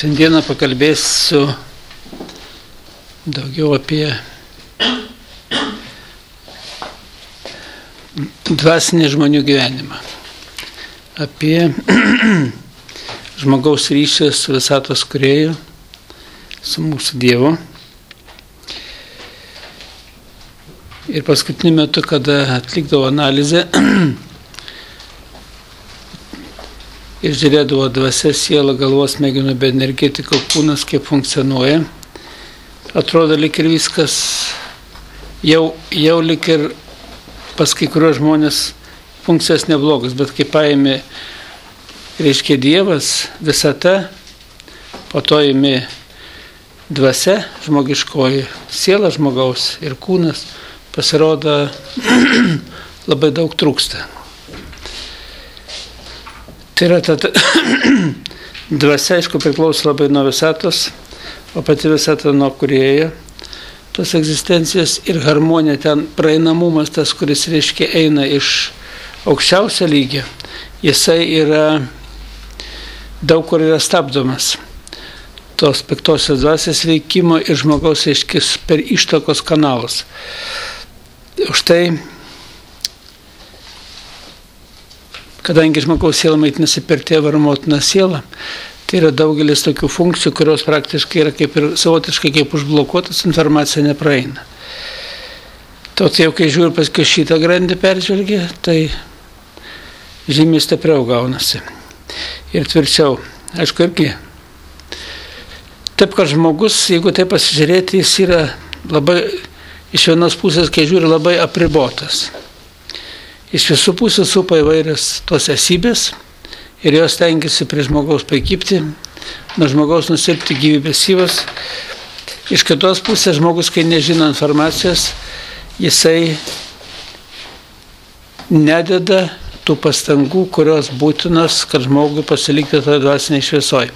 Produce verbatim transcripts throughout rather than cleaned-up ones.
Šiandieną pakalbėsiu daugiau apie dvasinį žmonių gyvenimą, apie žmogaus ryšį su visatos kūrėju, su mūsų Dievu. Ir paskutiniu metu, kada atlikdavo analizę ir žiūrėdavo dvasia, siela, galvos smegenų, be energetika, kūnas, kaip funkcionuoja, atrodo lyg ir viskas, jau, jau lyg ir pas kai kuriuos žmonės funkcijos neblogas, bet kai paėmė, reiškia Dievas, visata, po to ėmė dvasia, žmogiškoji, siela žmogaus ir kūnas, pasirodo labai daug trūksta. Tai yra ta dvasia, aišku, priklauso labai nuo visatos, o pati visata nuo kūrėjo, tos egzistencijos ir harmonija, ten praeinamumas, tas, kuris reiškia eina iš aukščiausio lygio, jisai yra daug kur yra stabdomas. Tos piktosios dvasios veikimo ir žmogaus aiškis per ištakos kanalus. Už tai, kadangi žmogaus siela maitinasi per tėvą ir motiną sielą, tai yra daugelis tokių funkcijų, kurios praktiškai yra kaip ir savotiškai kaip užblokuotas, informacija nepraeina. To tai jau kai žiūri paskui šitą grandį peržvelgia, tai žymiai stipriau gaunasi. Ir tvirčiau, aišku, irgi. Taip, kad žmogus, jeigu taip pasižiūrėti, jis yra labai, iš vienos pusės, kai žiūri, labai apribotas. Iš visų pusės supa įvairias tos esybės ir jos tengiasi prie žmogaus paikipti, nuo žmogaus nusilpti gyvybės syvas. Iš kitos pusės žmogus, kai nežino informacijos, jisai nededa tų pastangų, kurios būtinos, kad žmogui pasilikti toje dvasinėje šviesoje.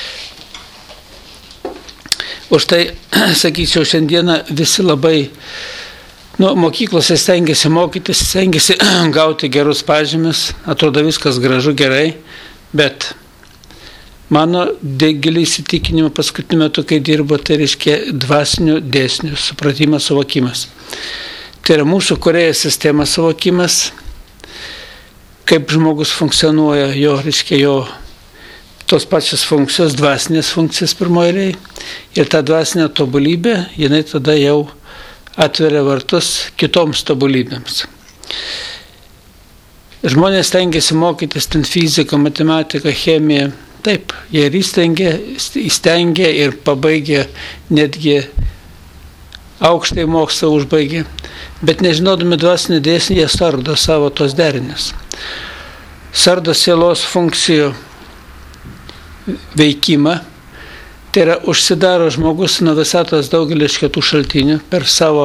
Už tai, sakyčiau, šiandieną visi labai, nu, mokyklose stengiasi mokytis, stengiasi gauti gerus pažymius, atrodo viskas gražu, gerai, bet mano giliai įsitikinimų paskutiniu metu, kai dirbo, tai reiškia dvasinių dėsnių supratimas, suvokimas. Tai yra mūsų kūrėjo sistemos suvokimas, kaip žmogus funkcionuoja, jo, reiškia, jo tos pačios funkcijos, dvasinės funkcijos pirmoji, ir ta dvasinė tobulybė, jinai tada jau atveria vartus kitoms tobulybėms. Žmonės stengiasi mokytis ten fiziką, matematiką, chemiją. Taip, jie ir įstengia, įstengia ir pabaigia, netgi aukštai mokslą užbaigė. Bet nežinodami dvasinį dėsnį, jie sardo savo tos derinius. Sardo sielos funkcijų veikimą. Tai yra, užsidaro žmogus nuo visatos daugelį iš kitų šaltinių per savo,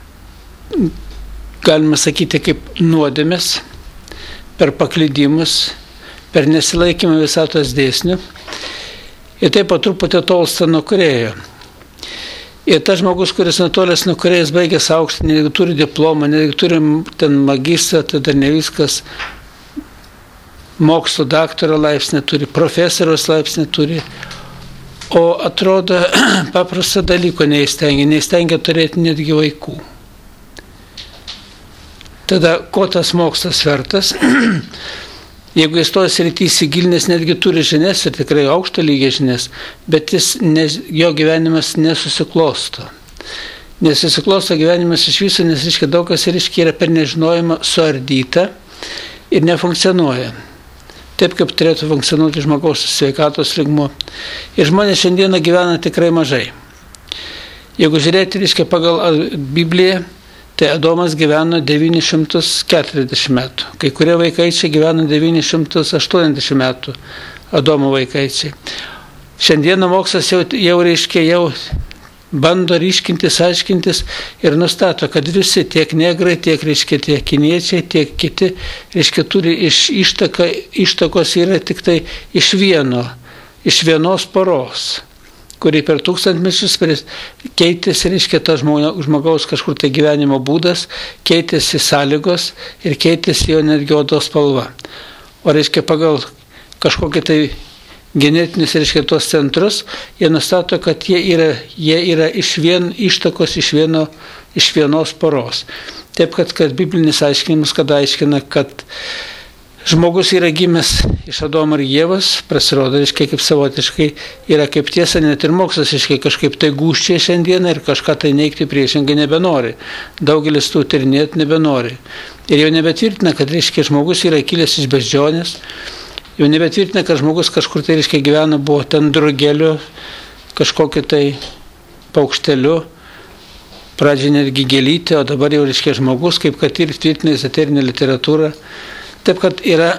galima sakyti, kaip nuodėmes, per paklydimus, per nesilaikymą visatos dėsnių. Ir taip po truputį tolsta nuo kūrėjo. Ir tas žmogus, kuris nutolęs nuo kūrėjos baigęs aukštą, netgi turi diplomą, netgi turi ten magistrą, tai dar ne viskas, mokslo daktaro laipsnį turi, profesoriaus laipsnį turi, o atrodo paprastą dalyko neįstengia, neįstengia turėti netgi vaikų. Tada, ko tas mokslas vertas? Jeigu jis tos rytį įsigilinęs, netgi turi žinias ir tikrai aukšto lygio žinias, bet jis, ne, jo gyvenimas nesusiklosto. Nesusiklosto gyvenimas iš viso, nes reiškia daug kas reiškia yra per nežinojimą suardyta ir nefunkcionuoja. Taip, kaip turėtų funkcionuoti žmogaus sveikatos lygmuo. Ir žmonės šiandieną gyvena tikrai mažai. Jeigu žiūrėti, reiškia, pagal Bibliją, tai Adomas gyveno devynis šimtus keturiasdešimt metų. Kai kurie vaikaičiai gyveno devynis šimtus aštuoniasdešimt metų, Adomo vaikaičiai. Šiandieną mokslas jau, jau reiškia, jau bando ryškintis, aiškintis ir nustato, kad visi tiek negrai, tiek, reiškia, tiek kiniečiai, tiek kiti, reiškia, turi iš ištaka, ištakos yra tik tai iš vieno, iš vienos poros, kuri per tūkstantmečius keitėsi, reiškia, tas žmogaus kažkur tai gyvenimo būdas, keitėsi sąlygos ir keitėsi jo netgi odos spalva. O reiškia, pagal kažkokį tai genetinius, reiškia, tuos centrus, jie nustato, kad jie yra, jie yra iš vien, ištakos iš, vieno, iš vienos poros. Taip, kad, kad biblinis aiškinimas, kada aiškina, kad žmogus yra gimęs iš Adomo ir Ievos, pasirodo, reiškia, kaip savotiškai yra kaip tiesa, net ir mokslas, reiškia, kažkaip tai gūščiai šiandieną ir kažką tai neigti priešingai nebenori. Daugelis tų tyrinėti nebenori. Ir jau nebetvirtina, kad, reiškia, žmogus yra kilęs iš beždžionės, jau nebetvirtina, kad žmogus kažkur tai, reiškia, gyvena, buvo ten drugeliu, kažkokiu tai paukšteliu, pradžiai netgi gėlytė, o dabar jau, reiškia, žmogus, kaip kad ir tvirtina ezoterinė literatūra. Taip, kad yra,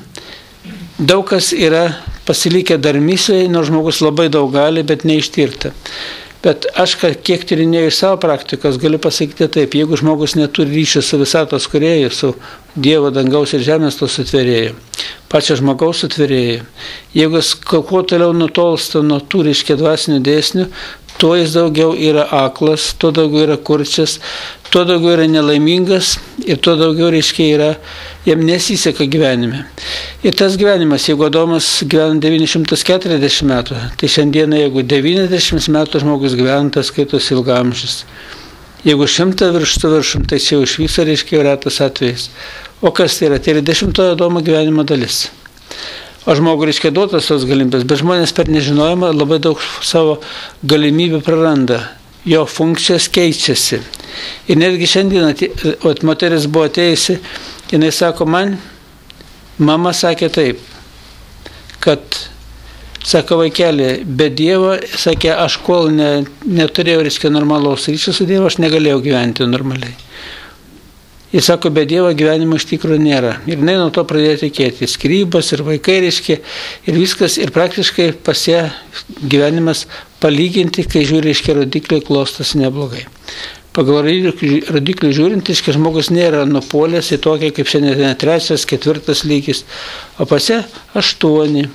daug kas yra pasilikę dar mįslėje, nors žmogus labai daug gali, bet neištirta. Bet aš, kiek tyrinėjau iš savo praktikos, galiu pasakyti taip, jeigu žmogus neturi ryšio su visatos kūrėju, su Dievo dangaus ir žemės to sutvėrėju, pačio žmogaus sutvėrėju, jeigu jis kuo toliau nutolsta nuo tų, reiškia, dvasinių dėsnių, tuo jis daugiau yra aklas, tuo daugiau yra kurčias, tuo daugiau yra nelaimingas ir tuo daugiau, reiškia, yra, jam nesiseka gyvenime. Ir tas gyvenimas, jeigu Adomas gyvena devyni šimtai keturiasdešimt metų, tai šiandieną, jeigu devyniasdešimt metų žmogus gyvena, tas skaitos ilgamžis. Jeigu šimtą virštų viršum, tai čia jau iš viso, reiškia, yra tas atvejis. O kas tai yra? Tai yra dešimtojo Adomo gyvenimo dalis. O žmogui, reiškia, duotas tos galimybės, bet žmonės per nežinojimą labai daug savo galimybių praranda. Jo funkcijos keičiasi. Ir netgi šiandien, o moteris buvo atėjusi, jinai sako, man, mama sakė taip, kad, sako, vaikelė, be Dievo, sakė, aš kol ne, neturėjau, reiškia, normalaus ryšio su Dievu, aš negalėjau gyventi normaliai. Jis sako, be Dievo gyvenimo iš tikrųjų nėra. Ir jinai nuo to pradėjo tikėti. Skyrybos ir vaikai, reiškia, ir viskas, ir praktiškai pas ją gyvenimas palyginti, kai žiūri, reiškia, rodikliai klostosi neblogai. Pagal rodiklių žiūrint, reiškia, žmogus nėra nupuolęs į tokią, kaip šiandien trečias, ketvirtas lygis, o pas ją aštuoni.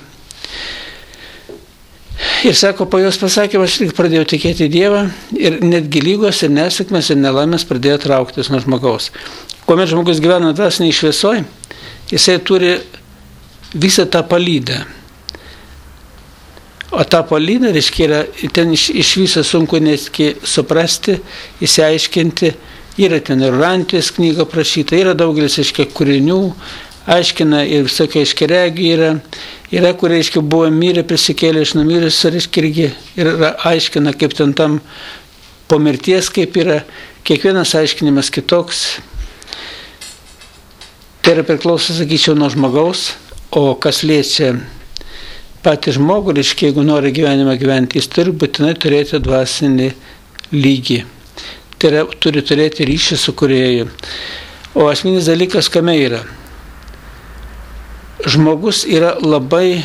Ir sako, po jos pasakymą, aš tik pradėjau tikėti Dievą ir netgi lygos ir nesėkmės ir nelaimės pradėjo trauktis nuo žmogaus. Kuomet žmogus gyvena dvasiniai šviesoj, jisai turi visą tą palydą. O tą palydą, reiškia, yra, ten iš, iš viso sunku netgi suprasti, įsiaiškinti, yra ten ir Rantės knyga prašyta, yra daugelis, reiškia, kūrinių, aiškina ir visokie aiškiaregiai yra, yra, kur, reiškia, buvo mirę, prisikėlė iš numiręs, reiškia, irgi yra aiškina, kaip ten tam po mirties, kaip yra, kiekvienas aiškinimas kitoks. Tai yra priklauso, sakyčiau, nuo žmogaus, o kas liečia patį žmogų, reiškia, jeigu nori gyvenimą gyventi, jis turi būtinai turėti dvasinį lygį. Tai yra, turi turėti ryšį su kūrėju. O esminis dalykas kame yra? Žmogus yra labai,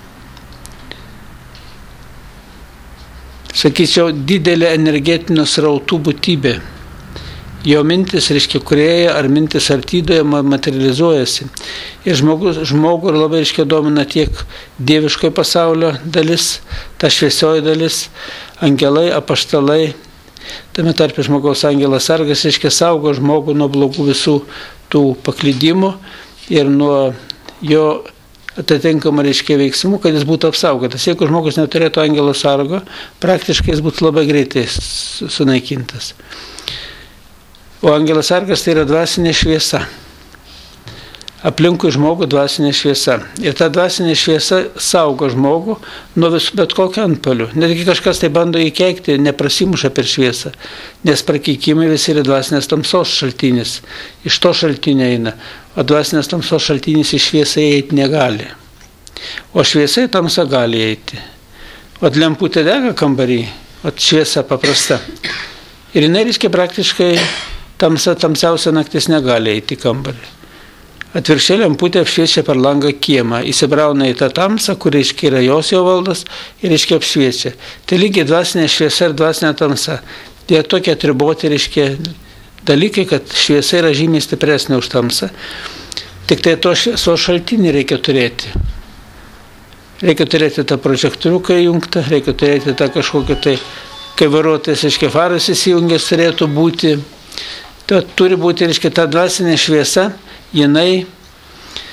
sakyčiau, didelė energetinių srautų būtybė. Jo mintis, reiškia, kūrėja ar mintis artydoje materializuojasi. Ir žmogus, žmogų labai, reiškia, domina tiek dieviškojo pasaulio dalis, ta šviesioji dalis, angelai, apaštalai. Tame tarpe žmogaus angelas sargas, reiškia, saugo žmogų nuo blogų visų tų paklydimų ir nuo jo atitinkamą, reiškia, veiksmų, kad jis būtų apsaugotas. Jeigu žmogus neturėtų angelo sargo, praktiškai jis būtų labai greitai sunaikintas. O angelas sargas tai yra dvasinė šviesa. Aplinkui žmogų dvasinė šviesa. Ir ta dvasinė šviesa saugo žmogų nuo vis, bet kokio antpuolių. Netgi kažkas tai bando įkeikti, neprasimuša per šviesą. Nes prakeikimai visi yra dvasinės tamsos šaltinis. Iš to šaltinio eina. O dvasinės tamsos šaltinis iš šviesą eiti negali. O šviesa į tamsą gali eiti. O lemputė dega kambarį, o šviesa paprasta. Ir jinai, reiškia, praktiškai tamsa, tamsiausia naktis negali eiti į kambarį. Atvirkščiai lemputė apšviečia per langą kiemą, įsibrauna į tą tamsą, kur, reiškia, yra jos jo valdas ir, reiškia, apšviečia. Tai lygiai dvasinė šviesa ir dvasinė tamsa. Tai tokie atriboti, reiškia, dalykai, kad šviesa yra žymiai stipresnė už tamsą. Tik tai to šviesos šaltinį reikia turėti. Reikia turėti tą prožektoriuką įjungtą, reikia turėti tą kažkokį tai, kai vairuotojas, reiškia, faras įsijungęs turėtų būti. Tai turi būti, reiškia, ta dvasinė šviesa, jinai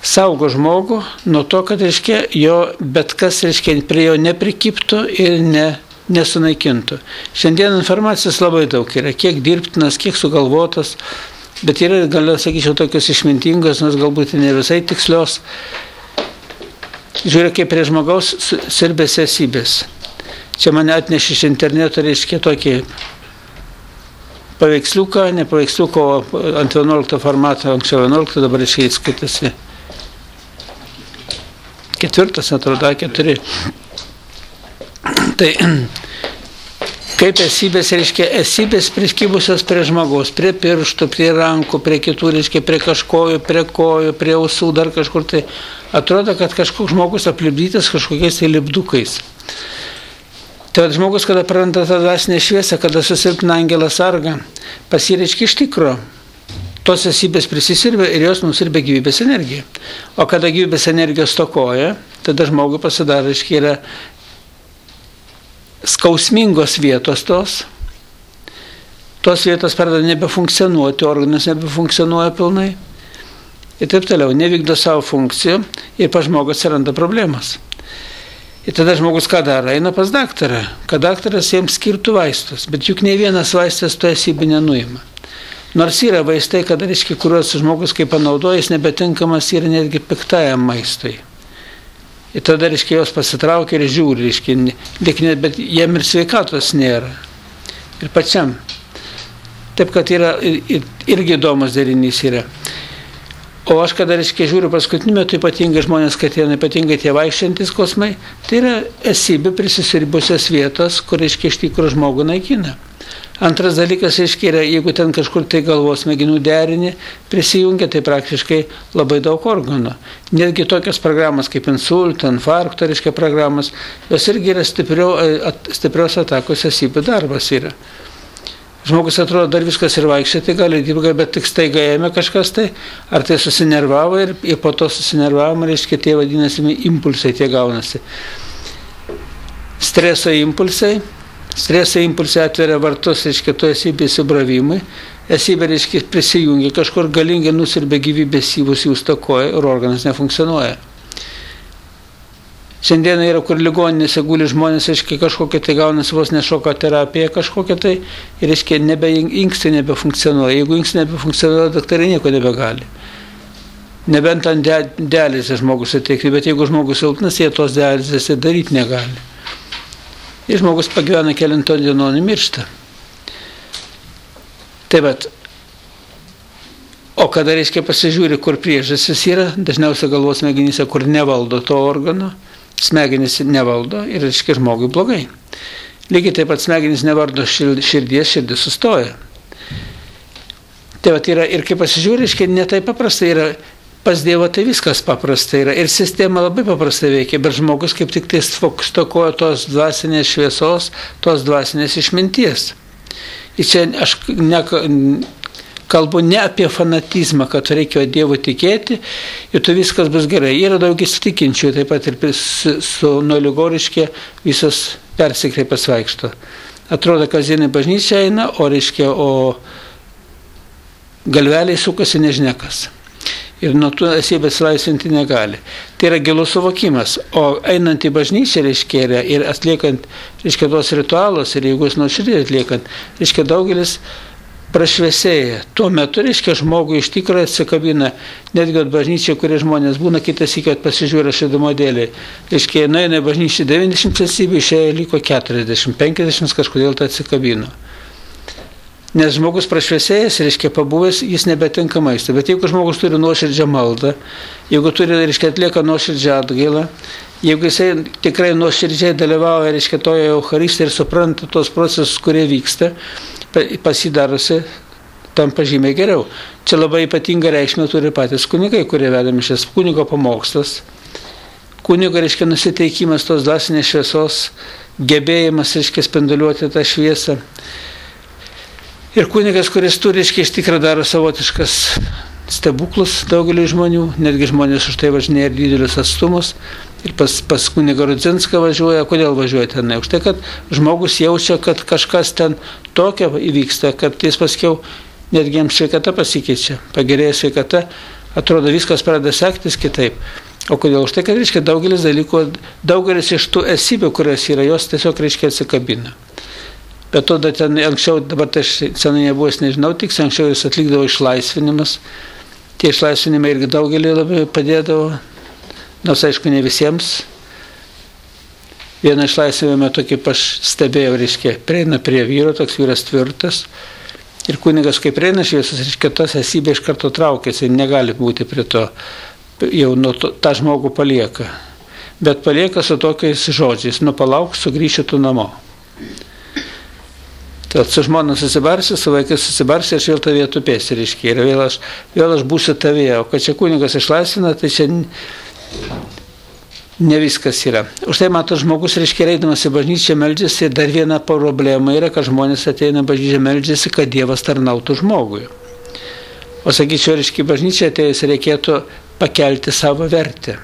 saugo žmogų nuo to, kad, reiškia, jo bet kas, reiškia, prie jo neprikiptų ir ne, nesunaikintų. Šiandien informacijos labai daug yra, kiek dirbtinas, kiek sugalvotas, bet yra, galiu sakyčiau, tokios išmintingos, nors galbūt ne visai tikslios. Žiūrėk, kaip prie žmogaus sirbės esybės. Čia mane atnešė iš interneto, reiškia, tokį paveiksliuką, ne paveiksliuką, o ant vienuolikto formato, anksčiau vienuolikto, dabar iškai skaitasi. Ketvirtas, atrodo, keturi. Tai kaip esybės, reiškia, esybės priskibusios prie žmogaus, prie pirštų, prie rankų, prie kitų, reiškia, prie kažkojų, prie kojų, prie ausų, dar kažkur. Tai atrodo, kad kažkoks žmogus aplipdytas kažkokiais tai lipdukais. Tai žmogus, kada praranda tą dvasinę šviesą, kada susilpna angelas sarga, pasireiškia iš tikro. Tos esybės prisisirbė ir jos nusirbė gyvybės energiją. O kada gyvybės energijos stokoja, tada žmogui pasidaro, reiškia, yra skausmingos vietos tos. Tos vietos pradeda nebefunkcionuoti, organas nebefunkcionuoja pilnai. Ir taip toliau, nevykdo savo funkcijų ir pas žmogus atsiranda problemas. Ir tada žmogus ką daro? Eina pas daktarą, kad daktaras jiems skirtų vaistus, bet juk nei vienas vaistas to esybę nenuima. Nors yra vaistai, kada, reiškia, kuriuos žmogus kaip panaudojas nebetinkamas yra netgi piktajam maistui. Ir tada, reiškia, jos pasitraukia ir žiūri, reiškia, bet jiem ir sveikatos nėra. Ir pačiam. Taip, kad yra irgi įdomus derinys yra. O aš, kada, reiškia, žiūriu paskutiniu metu, ypatingai žmonės, kad jie ypatingai tie vaikščiantys kosmai, tai yra esybė prisisirbusios vietos, kur, reiškia, iš tikrųjų žmogų naikina. Antras dalykas, reiškia, yra, jeigu ten kažkur tai galvos smegenų derinį prisijungia, tai praktiškai labai daug organų. Netgi tokios programos kaip insulto, infarkto, reiškia, programos, jos irgi yra stipriau, stiprios atakos esybių darbas yra. Žmogus atrodo, dar viskas ir vaikščiai, gali dirbti, bet tik staiga ėmė kažkas tai, ar tai susinervavo ir, ir po to susinervavimo, reiškia, tie vadinasi impulsai, tie gaunasi. Streso impulsai. Streso impulsai atveria vartus, reiškia, to esybė įsibravimui. Esybė, reiškia, prisijungia kažkur galingai nusirbė gyvybės syvus, jų stokoja ir organas nefunkcionuoja. Šiandien yra, kur ligoninėse guli žmonės, reiškia, kažkokia tai gaunasi vos ne šoko terapija, kažkokia tai, ir, reiškia, nebe, inkstai nebefunkcionuoja. Jeigu inkstai nebefunkcionuoja, daktarai nieko nebegali. Nebent ant dializės žmogus suteikti, bet jeigu žmogus silpnas, jie tos dializės daryti negali. Ir žmogus pagyvena kelinto dienonį miršta. Taip pat, o kada, reiškia, pasižiūri, kur priežastis yra, dažniausiai galvos smegenyse, kur nevaldo to organo, smegenys nevaldo ir, reiškia, žmogui blogai. Lygiai taip pat smegenys nevaldo širdies, širdis sustoja. Taip pat yra, ir kai pasižiūri, reiškia, ne taip paprastai yra. Pas Dievą tai viskas paprastai yra ir sistema labai paprastai veikia, bet žmogus kaip tik tai stokoja tos dvasinės šviesos, tos dvasinės išminties. Ir čia aš ne, kalbu ne apie fanatizmą, kad reikia Dievu tikėti ir tu viskas bus gerai. Yra daug įsitikinčių, taip pat ir su, su nuoligoriškė visos persikreipas vaikšto. Atrodo, kasdienai bažnyčia eina, o reiškia, o galveliai sukasi nežnekas. Ir nuo tų esybės laisvinti negali. Tai yra gilus suvokimas. O einant į bažnyčią, reiškia, ir atliekant, reiškia, tos ritualus, ir jeigu jis nuoširdžiai atliekant, reiškia, daugelis prašviesėja. Tuo metu, reiškia, žmogui iš tikrųjų atsikabina, netgi at bažnyčia, kurie žmonės būna, kitas iki pasižiūrė šitą modelį. Reiškia, nueina į bažnyčią devyniasdešimt esybių, išėjo liko keturiasdešimt, penkiasdešimt, kažkodėl tai atsikabino. Nes žmogus prašviesėjęs, reiškia, pabuvęs, jis nebetinka maisto. Bet jeigu žmogus turi nuoširdžią maldą, jeigu turi, reiškia, atlieka nuoširdžią atgailą, jeigu jisai tikrai nuoširdžiai dalyvauja, reiškia, toje Eucharistijoje ir supranta tos procesus, kurie vyksta, pasidarosi tampa žymiai geriau. Čia labai ypatinga reikšmė turi patys kunigai, kurie veda mišias. Kunigo pamokslas, kunigo, reiškia, nusiteikimas tos dvasinės šviesos, gebėjimas, reiškia, spinduliuoti tą šviesą. Ir kunigas, kuris turi, reiškia, iš tikrųjų daro savotiškas stebuklus daugeliui žmonių, netgi žmonės už tai važinėja ir didelius atstumus. Ir pas, pas kunigą Rudzinską važiuoja. Kodėl važiuoja tenai? Už tai, kad žmogus jaučia, kad kažkas ten tokio įvyksta, kad jis paskiau netgi jiems sveikata pasikeičia, pagerėja sveikata. atrodo viskas pradeda sektis kitaip. O kodėl? Už tai, kad, reiškia, daugelis dalykų, daugelis iš tų esybių, kurios yra, jos tiesiog, reiškia, atsikabina. Bet to ten anksčiau, dabar tai senai nebuvo, aš nežinau, tik anksčiau jis atlikdavo išlaisvinimas. Tie išlaisvinimai irgi daugelį labai padėdavo, nors aišku ne visiems. Vieną išlaisvinimo metu, kaip aš stebėjau, reiškia, prieina prie vyro, toks vyras tvirtas. Ir kunigas, kaip prieina šviesus, reiškia, tas esybė iš karto traukėsi, negali būti prie to. Jau nuo to, tą žmogų palieka. Bet palieka su tokiais žodžiais, nu palauk, sugrįši tu namo. Tad su žmona susibarsi, su vaikais susibarsi, aš vėl tavėje tupėsi, reiškia. Ir vėl aš, vėl aš būsiu tavėje. O kad čia kunigas išlaisvina, tai čia ne viskas yra. Už tai mato žmogus, reiškia, eidamas į bažnyčią meldžiasi, dar viena problema yra, kad žmonės ateina bažnyčią meldžiasi, kad Dievas tarnautų žmogui. O sakyčiau, reiškia, bažnyčią atėjus reikėtų pakelti savo vertę.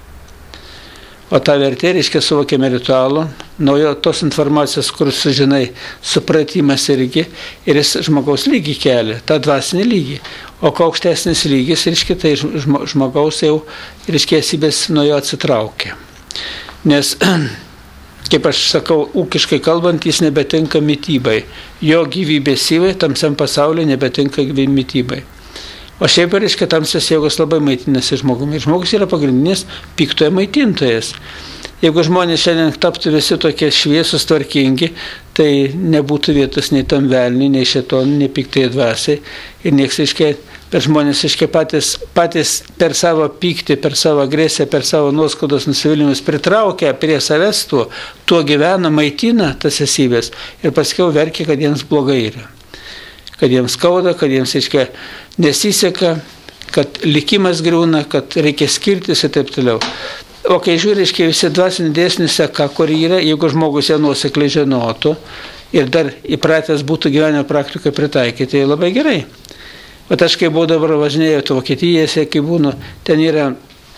O tą vertę, reiškia, suvokiame ritualų, naujo tos informacijos, kur sužinai, supratimas irgi, ir jis žmogaus lygį kelia, tą dvasinį lygį. O kuo aukštesnis lygis, reiškia, tai žmogaus jau, reiškia, esybės nuo jo atsitraukia. Nes, kaip aš sakau, ūkiškai kalbant, jis nebetinka mitybai. Jo gyvybės syvai tamsiam pasaulyje nebetinka mitybai. O šiaip, reiškia, tamsios jėgos labai maitinasi žmogumi. Žmogus yra pagrindinis piktojo maitintojas. Jeigu žmonės šiandien taptų visi tokie šviesus, tvarkingi, tai nebūtų vietos nei tam velniui, nei šėtonui, nei piktai dvasiai. Ir nieks, reiškia, per žmonės, reiškia, patys, patys per savo pyktį, per savo agresiją, per savo nuoskaudos nusivylimus pritraukia prie savęs tuo, tuo gyvena, maitina tas esybės ir paskiau verkia, kad jiems blogai yra. Kad jiems skauda, kad jiems, reiškia, nesiseka, kad likimas griūna, kad reikia skirtis ir taip toliau. O kai žiūri, reiškia, visi dvasiniai dėsniai seka, kur yra, jeigu žmogus ją nuosekliai žinotų ir dar įpratęs būtų gyvenimo praktiką pritaikyti, tai labai gerai. Bet aš kai buvau dabar važinėjau to Vokietijose, kai būnu, ten yra,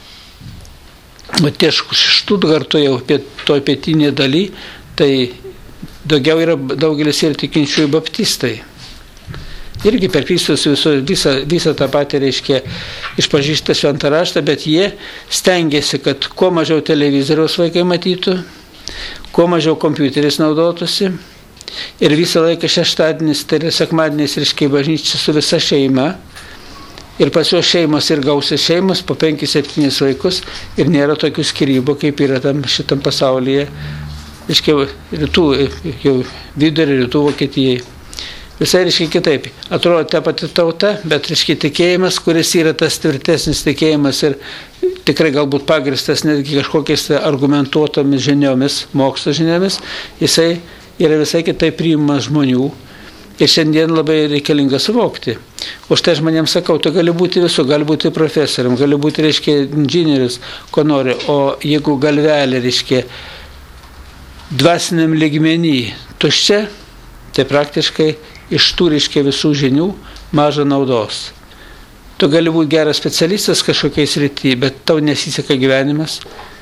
tie Štutgarto jau toj pietinėje daly, tai daugiau yra daugelis ir tikinčiųjų baptistai. Irgi per Kristus visą, visą, visą tą patį, reiškia, išpažįsta šventą raštą, bet jie stengiasi, kad kuo mažiau televizoriaus vaikai matytų, kuo mažiau kompiuteris naudotųsi ir visą laiką šeštadienis, tai yra sekmadienis, reiškia, bažnyčia su visa šeima ir pas juos šeimos ir gausios šeimos po penkis septynis vaikus ir nėra tokių skyrybų, kaip yra tam šitam pasaulyje, reiškia, rytų, jau vidurio rytų Vokietijai. Visai, reiškia, kitaip. Atrodo ta pati tauta, bet, reiškia, tikėjimas, kuris yra tas tvirtesnis tikėjimas ir tikrai galbūt pagristas netgi kažkokiais argumentuotomis žiniomis, mokslo žiniomis, jisai yra visai kitaip priimamas žmonių ir šiandien labai reikalinga suvokti. Už tai žmonėms sakau, tu gali būti visų, gali būti profesorium, gali būti, reiškia, inžinierius, ko nori, o jeigu galvelė, reiškia, dvasiniam lygmenį tuščia, tai praktiškai iš tų, reiškia, visų žinių maža naudos. Tu gali būti geras specialistas kažkokiais srity, bet tau nesiseka gyvenimas.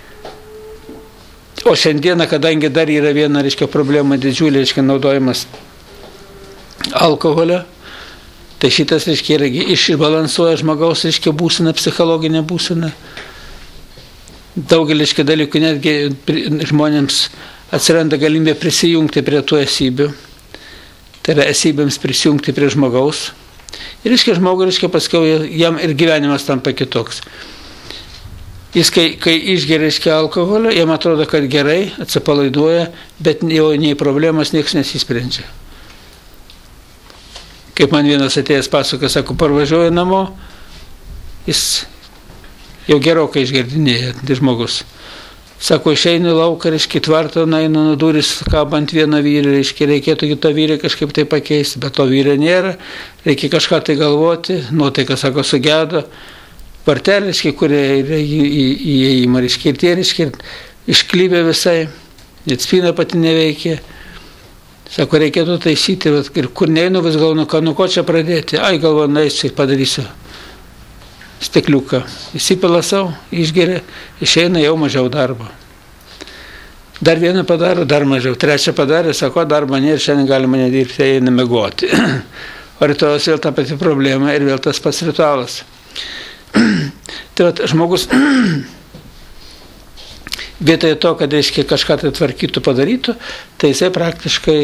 O šiandieną, kadangi dar yra viena, reiškia, problema didžiulė, reiškia, naudojimas alkoholio, tai šitas, reiškia, yra išbalansuoja žmogaus, reiškia, būseną, psichologinę būseną. Daugelį, reiškia, dalykų netgi žmonėms atsiranda galimybė prisijungti prie tų esybių. Tai yra esybėms prisijungti prie žmogaus. Ir, reiškia, žmogui, reiškia, paskiau jam ir gyvenimas tampa kitoks. Jis, kai, kai išgeria, reiškia, alkoholio, jam atrodo, kad gerai, atsipalaiduoja, bet jau nei problemas nieks nesisprendžia. Kaip man vienas atėjęs pasakoja, sako, parvažiuoja namo, jis jau gerokai išgerdinėja, tai žmogus. Sako, išeinu lauką, reiškia, tvarto, nainu nuo duris, kabant vieną vyrį, reiškia, reikėtų kitą vyrį kažkaip tai pakeisti, bet to vyrio nėra, reikia kažką tai galvoti, nuotaika, sako, sugedo, vartelė, reiškia, kurie yra įėjimą, reiškia, ir tie, reiškia, išklybė visai, net spina pati neveikia, sako, reikėtų taisyti, ir kur neinu, vis galvoju, nu ko čia pradėti, ai galvoju, naisiu ir padarysiu stikliuką. Įsipila savo, išgeria, išeina jau mažiau darbo. Dar vieną padaro, dar mažiau. Trečią padarė, sako, darbo nėra, šiandien galima nedirbti, eina miegoti. O rytojus vėl ta pati problema ir vėl tas pats ritualas. Tai vat, žmogus vietoje to, kad reiškia kažką tai tvarkytų, padarytų, tai jisai praktiškai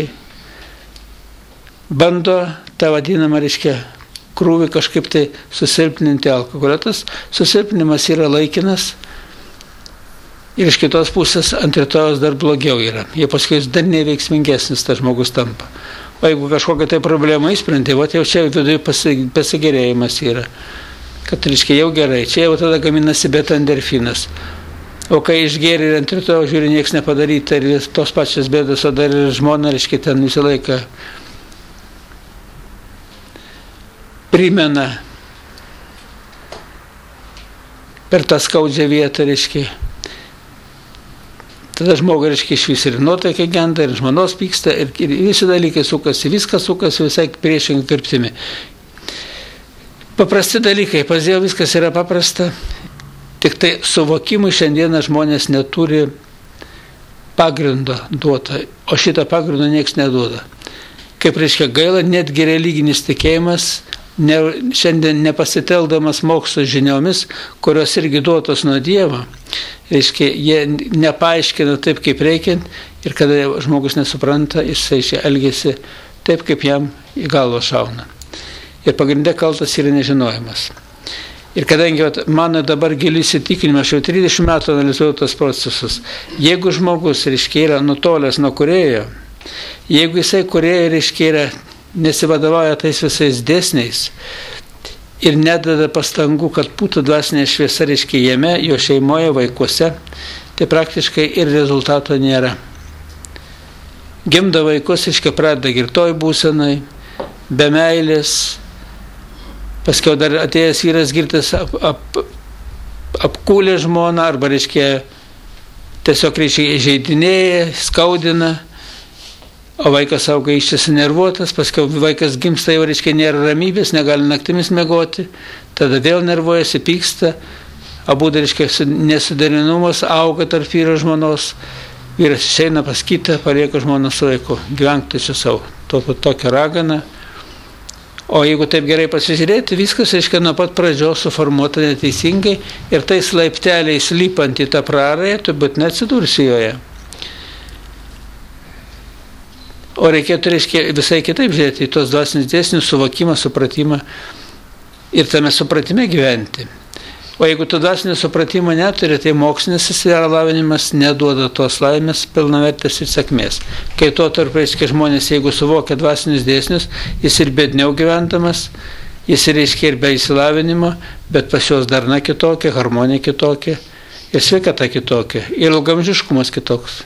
bando tą vadinamą, reiškia, krūvį kažkaip tai susilpninti alkoholio. Tas susilpnimas yra laikinas ir iš kitos pusės ant rytojos dar blogiau yra. Jie paskui dar neveiksmingesnis tas žmogus tampa. O jeigu kažkokią tai problemą įsprendė, va jau čia viduje pasigerėjimas yra. Kad reiškia jau gerai, čia jau tada gaminasi beta-endorfinas. O kai išgėrė ir ant rytojo žiūri, nieks nepadaryta ir tos pačios bėdos, o dar ir žmona, reiškia, ten visą laiką primena per tą skaudžią vietą, reiškia. Tada žmogus, reiškia, iš vis ir nuotaika genda, ir žmonos pyksta, ir, ir visi dalykai sukasi, viskas sukasi visai priešingai kryptimi. Paprasti dalykai, pas Dievą viskas yra paprasta, tik tai suvokimui šiandieną žmonės neturi pagrindo duota, o šitą pagrindo nieks neduoda. Kaip reiškia gaila, netgi religinis tikėjimas, ne, šiandien nepasiteldamas mokslo žiniomis, kurios irgi duotos nuo Dievo, reiškia, jie nepaaiškina taip, kaip reikiant, ir kada žmogus nesupranta, jisai čia elgesi taip, kaip jam į galvą šauna. Ir pagrindė kaltas yra nežinojimas. Ir kadangi mano dabar gili įsitikinimą, aš jau trisdešimt metų analizuoju tos procesus, jeigu žmogus, reiškia, yra nutolęs nuo kūrėjo, jeigu jisai kūrėjo, reiškia, yra nesivadovauja tais visais dėsniais ir nedada pastangų, kad būtų dvasinė šviesa, reiškia, jame, jo šeimoje, vaikuose, tai praktiškai ir rezultato nėra. Gimda vaikus, reiškia, pradeda girtoj būsenai, be meilės, paskiau dar atėjęs vyras girtas ap, ap, apkūlė žmoną, arba, reiškia, tiesiog, reiškia, žaidinėja, skaudina, o vaikas auga išsinervuotas, paskiau vaikas gimsta, jau, reiškia, nėra ramybės, negali naktimis miegoti, tada vėl nervuojasi, pyksta, abu, reiškia, nesuderinumas auga tarp vyro žmonos, vyras išeina pas kitą, palieka žmoną su vaiku, gyvenkti čia savo, to, tokią raganą. O jeigu taip gerai pasižiūrėti, viskas, reiškia, nuo pat pradžios suformuota neteisingai ir tais laipteliais lipant į tą prarąją, tu būt neatsidursi joje. O reikėtų, reiškia, visai kitaip žiūrėti į tos dvasinius dėsnius, suvokimą, supratimą ir tame supratime gyventi. O jeigu tu dvasinio supratimo neturi, tai mokslinis įsilavinimas neduoda tos laimės, pilnavertės ir sėkmės. Kai tuo tarp, reiškia, žmonės, jeigu suvokia dvasinius dėsnius, jis ir bedniau gyventamas, jis ir, reiškia, ir be įsilavinimo, bet pas juos darna kitokia, harmonija kitokia, ir sveikata kitokia, ir ilgamžiškumas kitoks.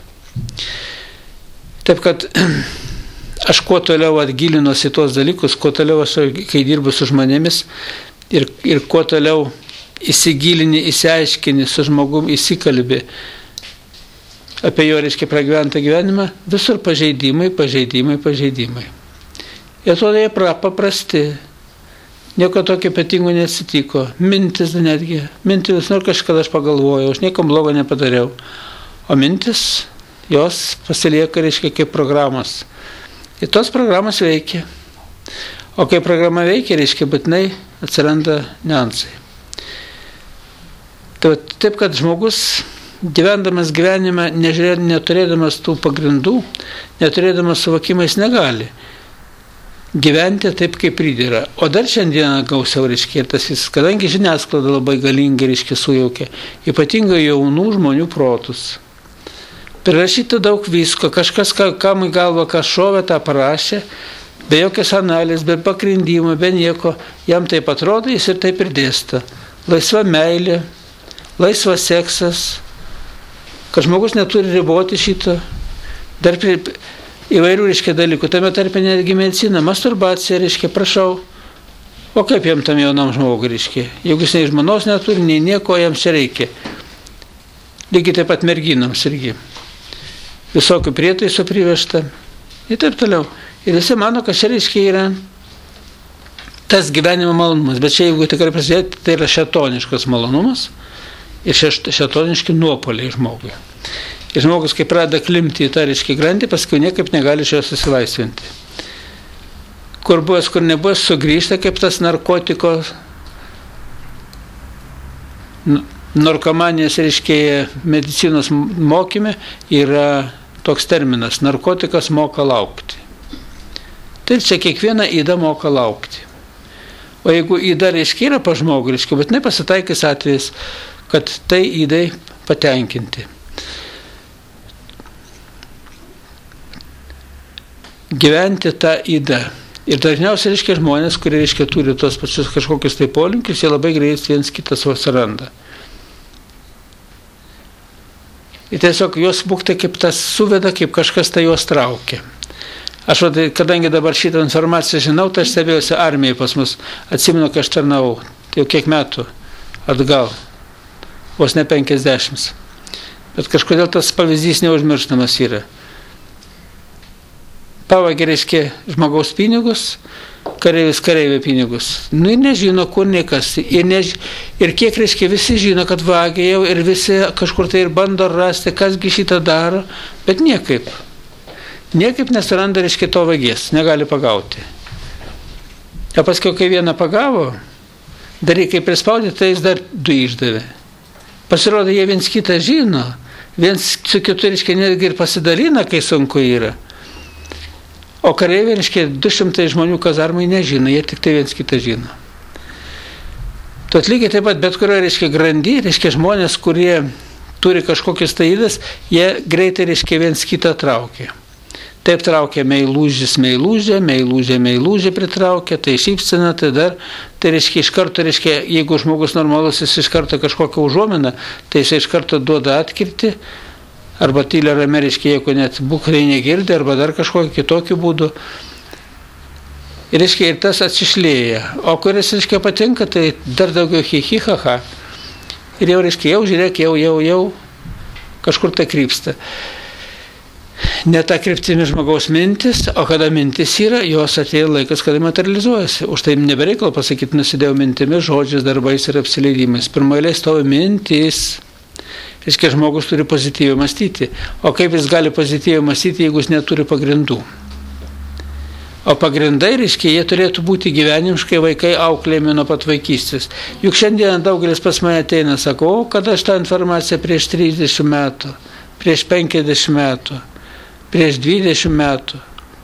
Taip kad aš kuo toliau atgilinuosi tuos dalykus, kuo toliau aš, kai dirbu su žmonėmis, ir, ir kuo toliau įsigilini, įsiaiškini, su žmogum įsikalbi apie jo, reiškia, pragyventą gyvenimą, visur pažeidimai, pažeidimai, pažeidimai. Ir to jie paprasti, nieko tokio ypatingo neatsitiko, mintis netgi, mintis, nors kažkada aš pagalvojau, aš nieko blogo nepadariau, o mintis, jos pasilieka, reiškia, kaip programos. Ir tos programos veikia. O kai programa veikia, reiškia, būtinai atsiranda niuansai. Tai taip, kad žmogus, gyvendamas gyvenimą, nežiūrėdamas, neturėdamas tų pagrindų, neturėdamas suvokimą, jis negali gyventi taip, kaip pridėra. O dar šiandieną gausiau, reiškia, tas jis, kadangi žiniasklaida labai galingai, reiškia, sujaukia, ypatingai jaunų žmonių protus. Prirašyta daug visko, kažkas, kam į galvą, kas šovė, tą parašė, be jokios analizės, be pagrindimo, be nieko, jam taip atrodo, jis ir taip ir dėsta. Laisva meilė, laisvas seksas, kad žmogus neturi riboti šito, dar prie įvairių, reiškia, dalykų, tame tarpe netgi medicina, masturbacija, reiškia, prašau, o kaip jam tam jaunam žmogui, reiškia, jeigu jis nei žmonos neturi, nei nieko, jam čia reikia. Lygiai taip pat merginams irgi. Visokių prietaisų privežta ir taip toliau. Ir visi mano, kad čia, reiškia, yra tas gyvenimo malonumas, bet čia, jeigu tikrai prasidėti, tai yra šėtoniškas malonumas, ir šėtoniški nuopoliai žmogui. Ir žmogus, kai pradeda klimti į tą, reiškia, grandį, paskui niekaip negali iš jo susilaisvinti. Kur buvęs, kur nebuvęs, sugrįžta kaip tas narkotiko narkomanijos, reiškia, medicinos mokyme yra toks terminas – narkotikas moka laukti. Tai čia kiekviena įda moka laukti. O jeigu įda, reiškia, yra pa žmogų, reiškia, bet nepasitaikys atvejais, kad tai įdai patenkinti. Gyventi tą įdą. Ir dažniausiai, reiškia, žmonės, kurie, reiškia, turi tos pačius kažkokius tai polinkius, jie labai greit viens kitas suranda. Ir tiesiog jos būktai kaip tas suveda, kaip kažkas tai juos traukia. Aš, kadangi dabar šitą informaciją žinau, tai aš stebėjausi armijai pas mus. Atsimenu, kai aš tarnavau, tai jau kiek metų atgal, vos ne penkiasdešimt. Bet kažkodėl tas pavyzdys neužmirštamas yra. Pavagė, reiškia, žmogaus pinigus, kareivis kareivė pinigus. Nu ir nežino, kur niekas. Ir, než... ir kiek, reiškia, visi žino, kad vagė jau ir visi kažkur tai ir bando rasti, kasgi šitą daro, bet niekaip. Niekaip nesuranda, reiškia, to vagės, negali pagauti. O paskui, kai vieną pagavo, dar kai prispaudė, tai jis dar du išdavė. Pasirodo, jie viens kitą žino, viens su kitu, reiškia, netgi ir pasidalina, kai sunku yra. O kareiviai, reiškia, du šimtai žmonių kazarmai nežino, jie tik tai viens kitą žino. Tad lygiai taip pat, bet kurio, reiškia, grandy, reiškia, žmonės, kurie turi kažkokius taidas, jie greitai, reiškia, viens kitą traukia. Taip traukia meilužis, meilužė, meilužė, meilužė pritraukia, tai šypsena, tai dar, tai reiškia, iš karto, reiškia, jeigu žmogus normalus, jis iš karto kažkokią užuominą, tai jis iš karto duoda atkirti, arba tylė rame, reiškia, jeigu net būkrai negirdi, arba dar kažkokiu kitokiu būdu. Ir, reiškia, ir tas atsišlėja. O kuris, reiškia, patinka, tai dar daugiau hi, hi, ha, ha. Ir jau, reiškia, jau žiūrėk, jau, jau, jau kažkur tai krypsta. Ne ta kryptimi žmogaus mintis, o kada mintis yra, jos atėjo laikas, kada materializuojasi. Už tai nebereikalo pasakyti, nusidėjau mintimis, žodžiais, darbais ir apsileidimais. Pirmoje stovi mintis. Reiškia, žmogus turi pozityviai mąstyti. O kaip jis gali pozityviai mąstyti, jeigu jis neturi pagrindų? O pagrindai, reiškia, jie turėtų būti gyvenimiškai vaikai auklėjami nuo pat vaikystės. Juk šiandien daugelis pas mane ateina, sako, o kada aš tą informaciją prieš trisdešimt metų, prieš penkiasdešimt metų, prieš dvidešimt metų.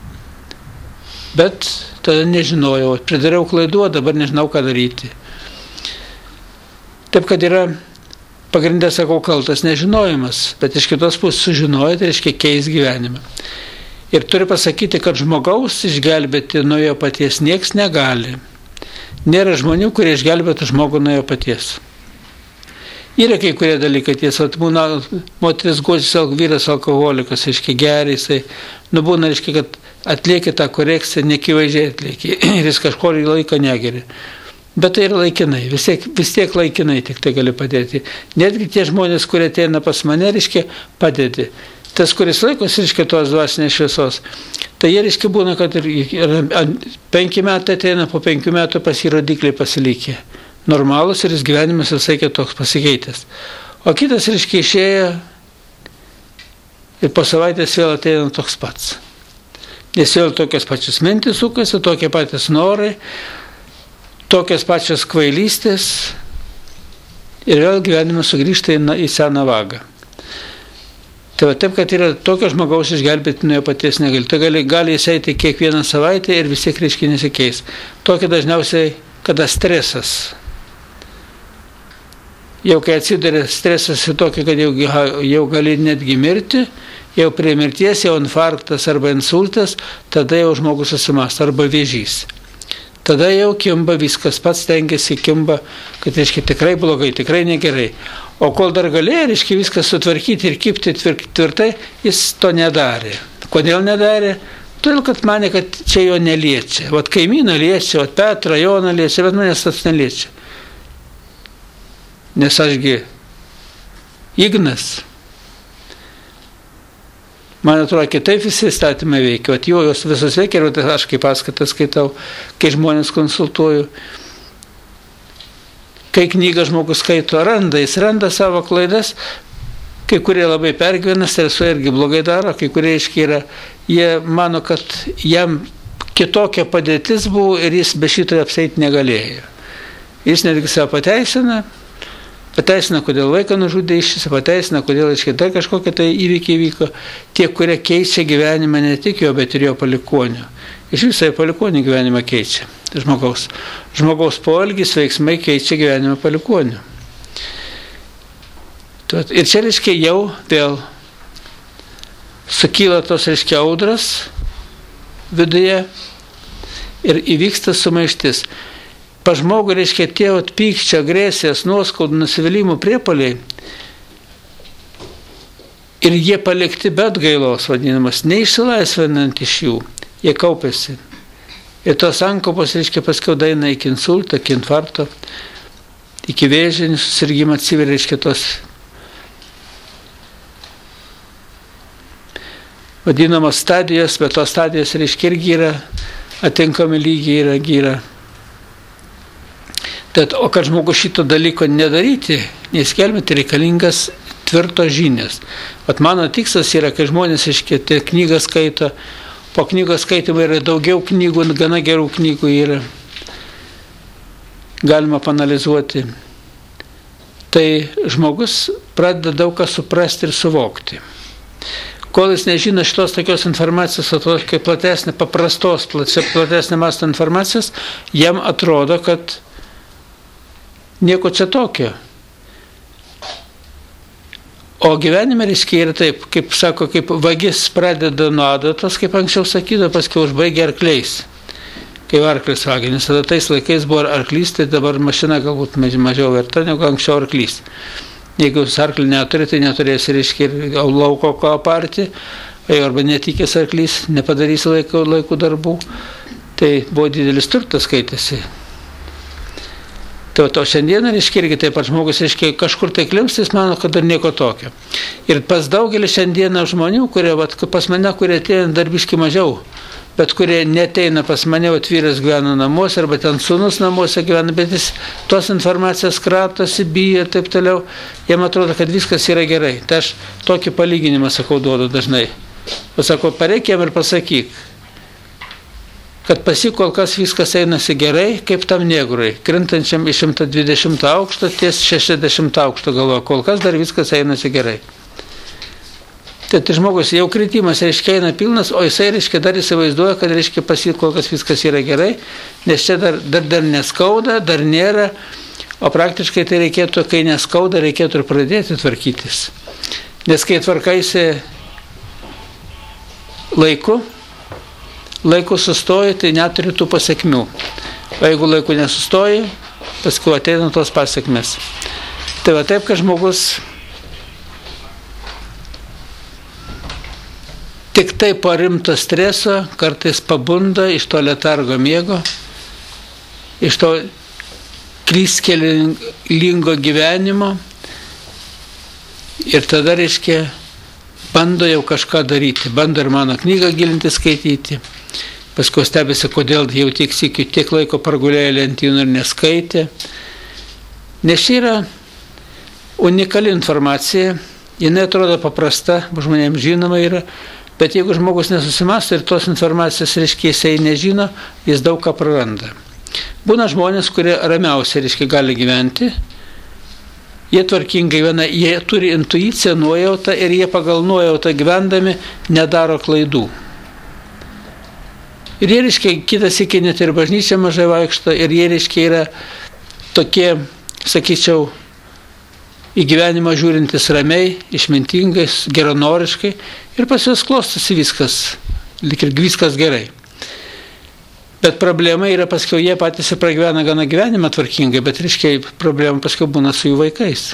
Bet tada nežinojau, pridariau klaidų, dabar nežinau, ką daryti. Taip, kad yra pagrindė, sakau, kaltas nežinojimas, bet iš kitos pusės sužinojai, tai reiškia keis gyvenimą. Ir turiu pasakyti, kad žmogaus išgelbėti nuo jo paties nieks negali. Nėra žmonių, kurie išgelbėtų žmogų nuo jo paties. Yra kai kurie dalykai tiesa, būna moteris guodžiasi, vyras alkoholikas, reiškia, geria jisai, nu būna, reiškia, kad atlieki tą korekciją, nekivaizdžiai atlieki, ir jis kažko laiką negeria. Bet tai yra laikinai, vis tiek, vis tiek laikinai tik tai gali padėti. Netgi tie žmonės, kurie ateina pas mane, reiškia, padėti. Tas, kuris laikosi, reiškia, tos dvasinės šviesos, tai jie, reiškia, būna, kad ir penki metai ateina, po penkių metų pas jį rodikliai pasilikė. Normalus ir jis gyvenimas visai kitoks pasikeitęs. O kitas, reiškia, išėjo ir po savaitės vėl ateina toks pats. Nes vėl tokios pačios mintys sukasi, tokie patys norai, tokios pačios kvailystės ir vėl gyvenimas sugrįžta į, į seną vagą. Tai va, taip, kad yra tokio žmogaus išgelbėti nuo jo paties negali. Tai gali, gali jis eiti kiekvieną savaitę ir vis tiek reiškia nesikeis. Tokia dažniausiai, kada stresas. Jau kai atsiduria stresas į tokį, kad jau, jau gali netgi mirti, jau prie mirties, jau infarktas arba insultas, tada jau žmogus susimąsto, arba vėžys. Tada jau kimba viskas, pats tengiasi kimba, kad, reiškia, tikrai blogai, tikrai negerai. O kol dar galėjo, reiškia, viskas sutvarkyti ir kipti tvirtai, jis to nedarė. Kodėl nedarė? Todėl, kad manė, kad čia jo neliečia. Vat kaimyną liečia, vat Petrą, Joną liečia, bet manęs tas neliečia. Nes ašgi Ignas. Man atrodo, kitaip visi įstatymai veikia. Vat jo, jos visos veikia ir vat aš kaip paskaitą skaitau, kai žmonės konsultuoju. Kai knygą žmogus skaito, randa, jis randa savo klaidas, kai kurie labai pergyvena, stresuoja irgi blogai daro, kai kurie iškiai yra, jie mano, kad jam kitokia padėtis buvo ir jis be šito apseiti negalėjo. Jis netgi savo pateisina, pateisina, kodėl vaiką nužudė išsis, pateisina, kodėl iškai dar kažkokie tai įvykiai vyko, tie, kurie keičia gyvenimą ne tik jo, bet ir jo palikonių. Iš visai palikonių gyvenimą keičia. Žmogaus, žmogaus poelgis, veiksmai keičia gyvenimą palikonių. Ir čia, reiškia, jau vėl sukyla tos, reiškia, audras viduje ir įvyksta sumaištis. Pa žmogų, reiškia, tie pykčio, agresijos, nuoskaudų, nusivylimų priepuoliai ir jie palikti be atgailos, vadinamas, neišsilaisvinant iš jų, jie kaupėsi. Ir tos sankopos, reiškia, paskiau daina iki insulto, iki infarkto, iki vėžinių susirgymą atsiveria, reiškia, tos vadinamos stadijos, bet tos stadijos, reiškia, irgi yra atinkami lygiai, yra gyra. Tad, o kad žmogus šito dalyko nedaryti, neskelbėti, reikalingas tvirtos žinios. Vat mano tikslas yra, kai žmonės, reiškia, tai knygą skaito, po knygos skaitimo yra daugiau knygų, gana gerų knygų yra, galima panalizuoti. Tai žmogus pradeda daug ką suprasti ir suvokti. Kol jis nežino šitos tokios informacijos, o to kaip platesnė, paprastos, platesnė masto informacijos, jam atrodo, kad nieko čia tokio. O gyvenime, reiškia, yra taip, kaip sako, kaip vagis pradeda nuo adatos, kaip anksčiau sakydavo, paskui užbaigia arkliais. Kai arklis vagia, nes tada tais laikais buvo arklys, tai dabar mašina galbūt mažiau verta negu anksčiau arklys. Jeigu jūs arklį neturi, tai neturės, reiškia, ir lauko ko aparti, arba netikės arklys, nepadarys laikų, laikų darbų, tai buvo didelis turtas skaitėsi. Tai o šiandieną, reiškia, irgi taip pat žmogus, reiškia, kažkur tai klims, jis mano, kad dar nieko tokio. Ir pas daugelį šiandieną žmonių, kurie, vat, pas mane, kurie ateina darbiškai mažiau, bet kurie neteina pas mane, vat, vyras gyvena namuose, arba ten sūnus namuose gyvena, bet jis tos informacijos kratosi, bijo ir taip toliau, jam atrodo, kad viskas yra gerai. Tai aš tokį palyginimą, sakau, duodu dažnai. O sako, pareik jam ir pasakyk, kad pasi kol kas viskas einasi gerai, kaip tam negrui, krintančiam iš šimto dvidešimto aukšto ties šešiasdešimto aukšto galva, kol kas dar viskas einasi gerai. Tai, tai žmogus jau kritimas, reiškia, eina pilnas, o jisai, reiškia, dar įsivaizduoja, kad, reiškia, pasi kol kas viskas yra gerai, nes čia dar, dar, dar neskauda, dar nėra, o praktiškai tai reikėtų, kai neskauda, reikėtų ir pradėti tvarkytis. Nes kai tvarkaisi laiku, laiku sustoji, tai neturi tų pasiekmių. O jeigu laiku nesustoji, paskui ateina tos pasiekmes. Tai va taip, kad žmogus tik tai po rimto streso kartais pabunda iš to letargo miego, iš to klyskelingo gyvenimo ir tada, reiškia, bando jau kažką daryti, bando ir mano knygą gilinti, skaityti. Paskui stebėsi, kodėl jau tiek sykių, tiek laiko pragulėjo lentynų ir neskaitė. Nes čia yra unikali informacija, jinai atrodo paprasta, žmonėms žinoma yra, bet jeigu žmogus nesusimąsto ir tos informacijos, reiškia, jisai nežino, jis daug ką praranda. Būna žmonės, kurie ramiausiai, reiškia, gali gyventi, jie tvarkingai gyvena, jie turi intuiciją, nuojautą ir jie pagal nuojautą gyvendami nedaro klaidų. Ir jie, reiškia, kitas iki net ir bažnyčia mažai vaikšto, ir jie, reiškia, yra tokie, sakyčiau, į gyvenimą žiūrintis ramiai, išmintingais, geranoriškai, ir pas juos klostosi viskas, lyg ir viskas gerai. Bet problema yra, paskiau jie patys ir pragyvena gana gyvenimą tvarkingai, bet, reiškia, problema paskiau būna su jų vaikais.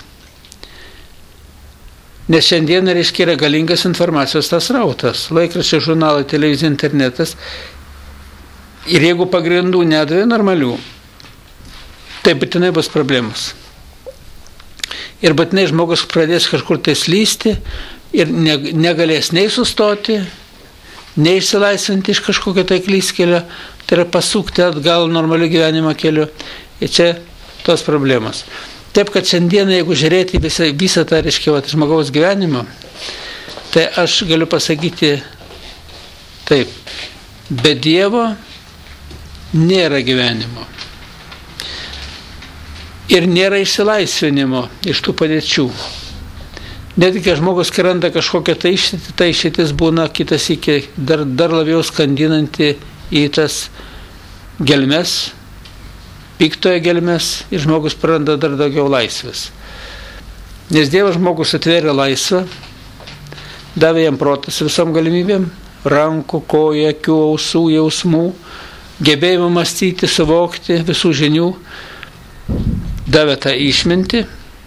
Nes šiandien, reiškia, yra galingas informacijos tas rautas, laikraščiai, žurnalai, televizija, internetas. Ir jeigu pagrindų nedavė normalių, tai būtinai bus problemas. Ir būtinai žmogus pradės kažkur tai slysti ir negalės nei sustoti, nei išsilaisvinti iš kažkokio tai klystkelio, tai yra pasukti atgal normalių gyvenimo keliu. Ir čia tos problemos. Taip, kad šiandieną, jeigu žiūrėti visą, visą tą, reiškia, žmogaus gyvenimą, tai aš galiu pasakyti taip, be Dievo nėra gyvenimo. ir nėra išsilaisvinimo iš tų padėčių. Netgi kai žmogus randa kažkokią tai išeitį, tai išeitis būna kitas iki dar, dar labiau skandinanti į tas gelmes, piktoje gelmes, ir žmogus praranda dar daugiau laisvės. Nes Dievas žmogus atvėrė laisvę, davė jam protas visom galimybėm, rankų, kojų, akių, ausų, jausmų, gebėjimą mąstyti, suvokti, visų žinių, davė tą išmintį,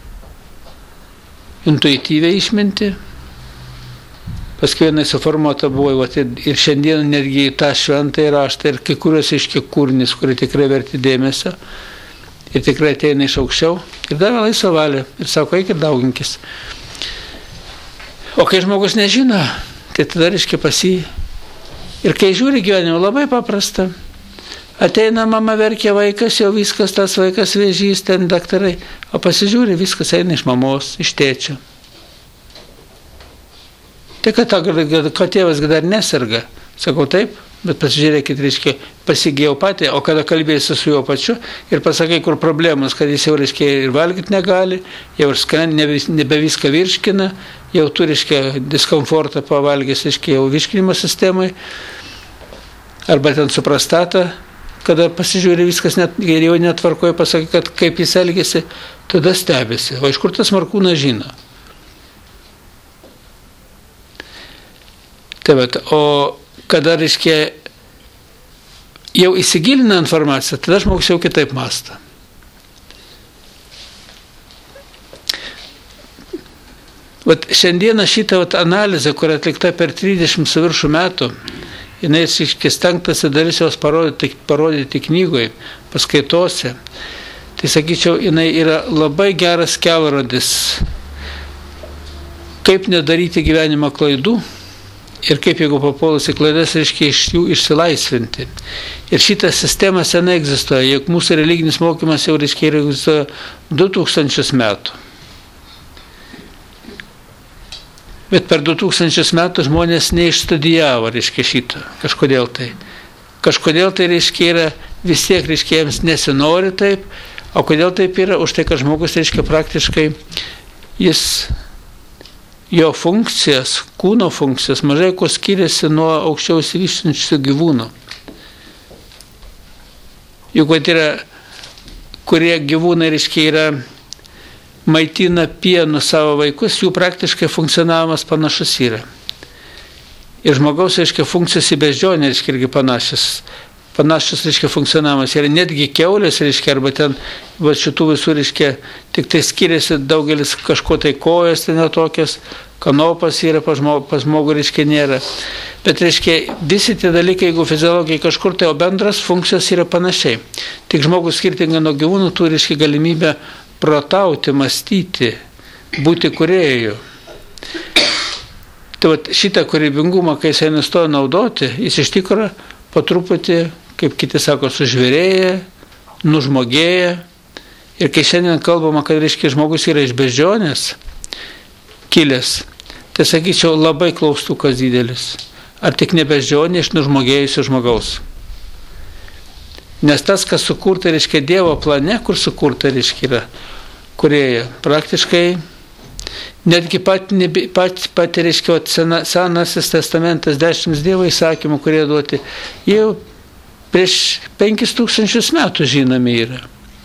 intuityvę išmintį, paskui jinai suformuota buvo ir šiandien netgi tą šventąjį raštą ir kai kurios iški kūrinys, kurie tikrai verti dėmesio ir tikrai ateina iš aukščiau ir davė laisvą valią ir sako, eikit dauginkis. O kai žmogus nežino, tai tada reiškia pas jį. Ir kai žiūri gyvenimą, labai paprasta. Ateina mama, verkia vaikas, jau viskas, tas vaikas vėžys, ten daktarai, o pasižiūri, viskas eina iš mamos, iš tėčio. Tai kad, kad tėvas dar neserga, sakau taip, bet pasižiūrėkit, reiškia, pasigėjau patį, o kada kalbėsi su juo pačiu ir pasakai, kur problemas, kad jis jau, reiškia, ir valgyti negali, jau nebe viską virškina, jau turi, reiškia, diskomfortą pavalgęs, reiškia, jau virškinimo sistemai, arba ten su prostata, kada pasižiūri viskas net, ir jau netvarkoja, pasakai, kad kaip jis elgėsi, tada stebėsi. O iš kur tas Markūnas žino? Tai vat, o kada, reiškia, jau įsigilina informaciją, tada žmogus jau kitaip mąsto. Vat šiandieną šitą vat analizę, kur atlikta per trisdešimt su viršų metų, jinai stengtasi dalis jos parodyti, parodyti knygoje, paskaitose. Tai sakyčiau, jinai yra labai geras kelrodis, kaip nedaryti gyvenimo klaidų ir kaip jeigu papuolus į klaidas, reiškia iš jų išsilaisvinti. Ir šita sistema senai egzistuoja, juk mūsų religinis mokymas jau reiškia yra egzistuoja du tūkstančius metų. Bet per du tūkstančius metų žmonės neišstudijavo, reiškia, šitą, kažkodėl tai. Kažkodėl tai, reiškia, yra, vis tiek, reiškia, jiems nesinori taip, o kodėl taip yra, už tai, kad žmogus, reiškia, praktiškai jis, jo funkcijas, kūno funkcijas, mažai ko skiriasi nuo aukščiau išsivyščiančių gyvūnų. Juk kad yra, kurie gyvūnai, reiškia, yra maitina pienu savo vaikus, jų praktiškai funkcionavimas panašus yra. Ir žmogaus, reiškia, funkcijos į beždžionę, reiškia, irgi panašios. Panašus, reiškia, funkcionavimas yra netgi kiaulės, reiškia, arba ten, va šitų visų, reiškia, tik tai skiriasi daugelis kažko tai kojas, tai netokias, kanopas yra, pas žmogų, reiškia, nėra. Bet, reiškia, visi tie dalykai, jeigu fiziologiai kažkur, tai o bendras funkcijos yra panašiai. Tik žmogus skirtingai nuo gyvūnų turi, reiškia, galimybę protauti, mąstyti, būti kūrėju. Tai vat, šitą kūrybingumą, kai jisai nustoja naudoti, jis iš tikrųjų po truputį, kaip kiti sako, sužvėrėja, nužmogėja. Ir kai šiandien kalbama, kad, reiškia, žmogus yra iš beždžionės kilęs, tai sakyčiau, labai klaustukas didelis. Ar tik ne beždžionė iš nužmogėjusio žmogaus? Nes tas, kas sukurta, reiškia, Dievo plane, kur sukurta, reiškia, yra kūrėja, praktiškai netgi pat, pat, pat reiškia, sena, Senasis testamentas, dešimt Dievo įsakymų, kurie duoti, jau prieš penkis tūkstančius metų žinomi yra.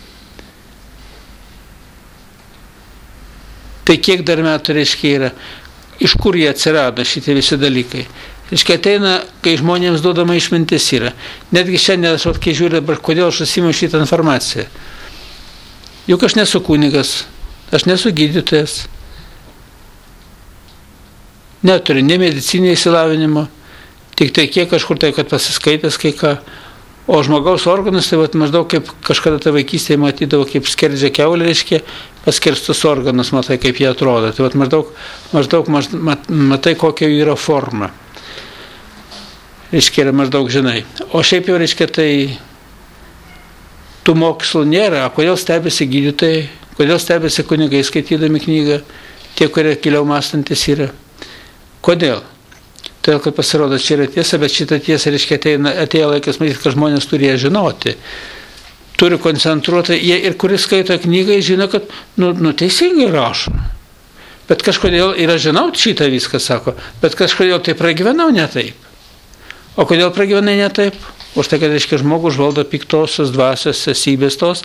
Tai kiek dar metų, reiškia, yra, iš kur jie atsirado šitie visi dalykai. Reiškia, ateina, kai žmonėms duodama išmintis yra. Netgi šiandien, aš kai žiūriu dabar, kodėl aš susimu šitą informaciją. Juk aš nesu kunigas, aš nesu gydytojas, neturiu ne medicinio išsilavinimo, tik tai kiek kažkur tai, kad pasiskaitęs kai ką. O žmogaus organus, tai vat, maždaug kaip kažkada ta vaikystėje matydavo, kaip skerdžia kiaulė, reiškia, paskerstus organus, matai, kaip jie atrodo. Tai vat, maždaug, maždaug mat, matai, kokia jų yra forma. Reiškia, yra maždaug žinai. O šiaip jau, reiškia, tai tų mokslų nėra. O kodėl stebėsi gydytojai, kodėl stebėsi kunigai skaitydami knygą, tie, kurie giliau mąstantis yra. Kodėl? Todėl, kad pasirodo, čia yra tiesa, bet šitą tiesą, reiškia, ateina, atėjo laikas matyti, kad žmonės turėjo žinoti. turi koncentruotai, jie ir kuris skaito knygą, žino, kad nu, nu teisingai rašo. Bet kažkodėl, ir aš žinau šitą viską, sako, bet kažkodėl tai pragyvenau ne taip. O kodėl pragyvenai ne taip? Už tai, kad, reiškia, žmogus valdo piktosios dvasios esybės tos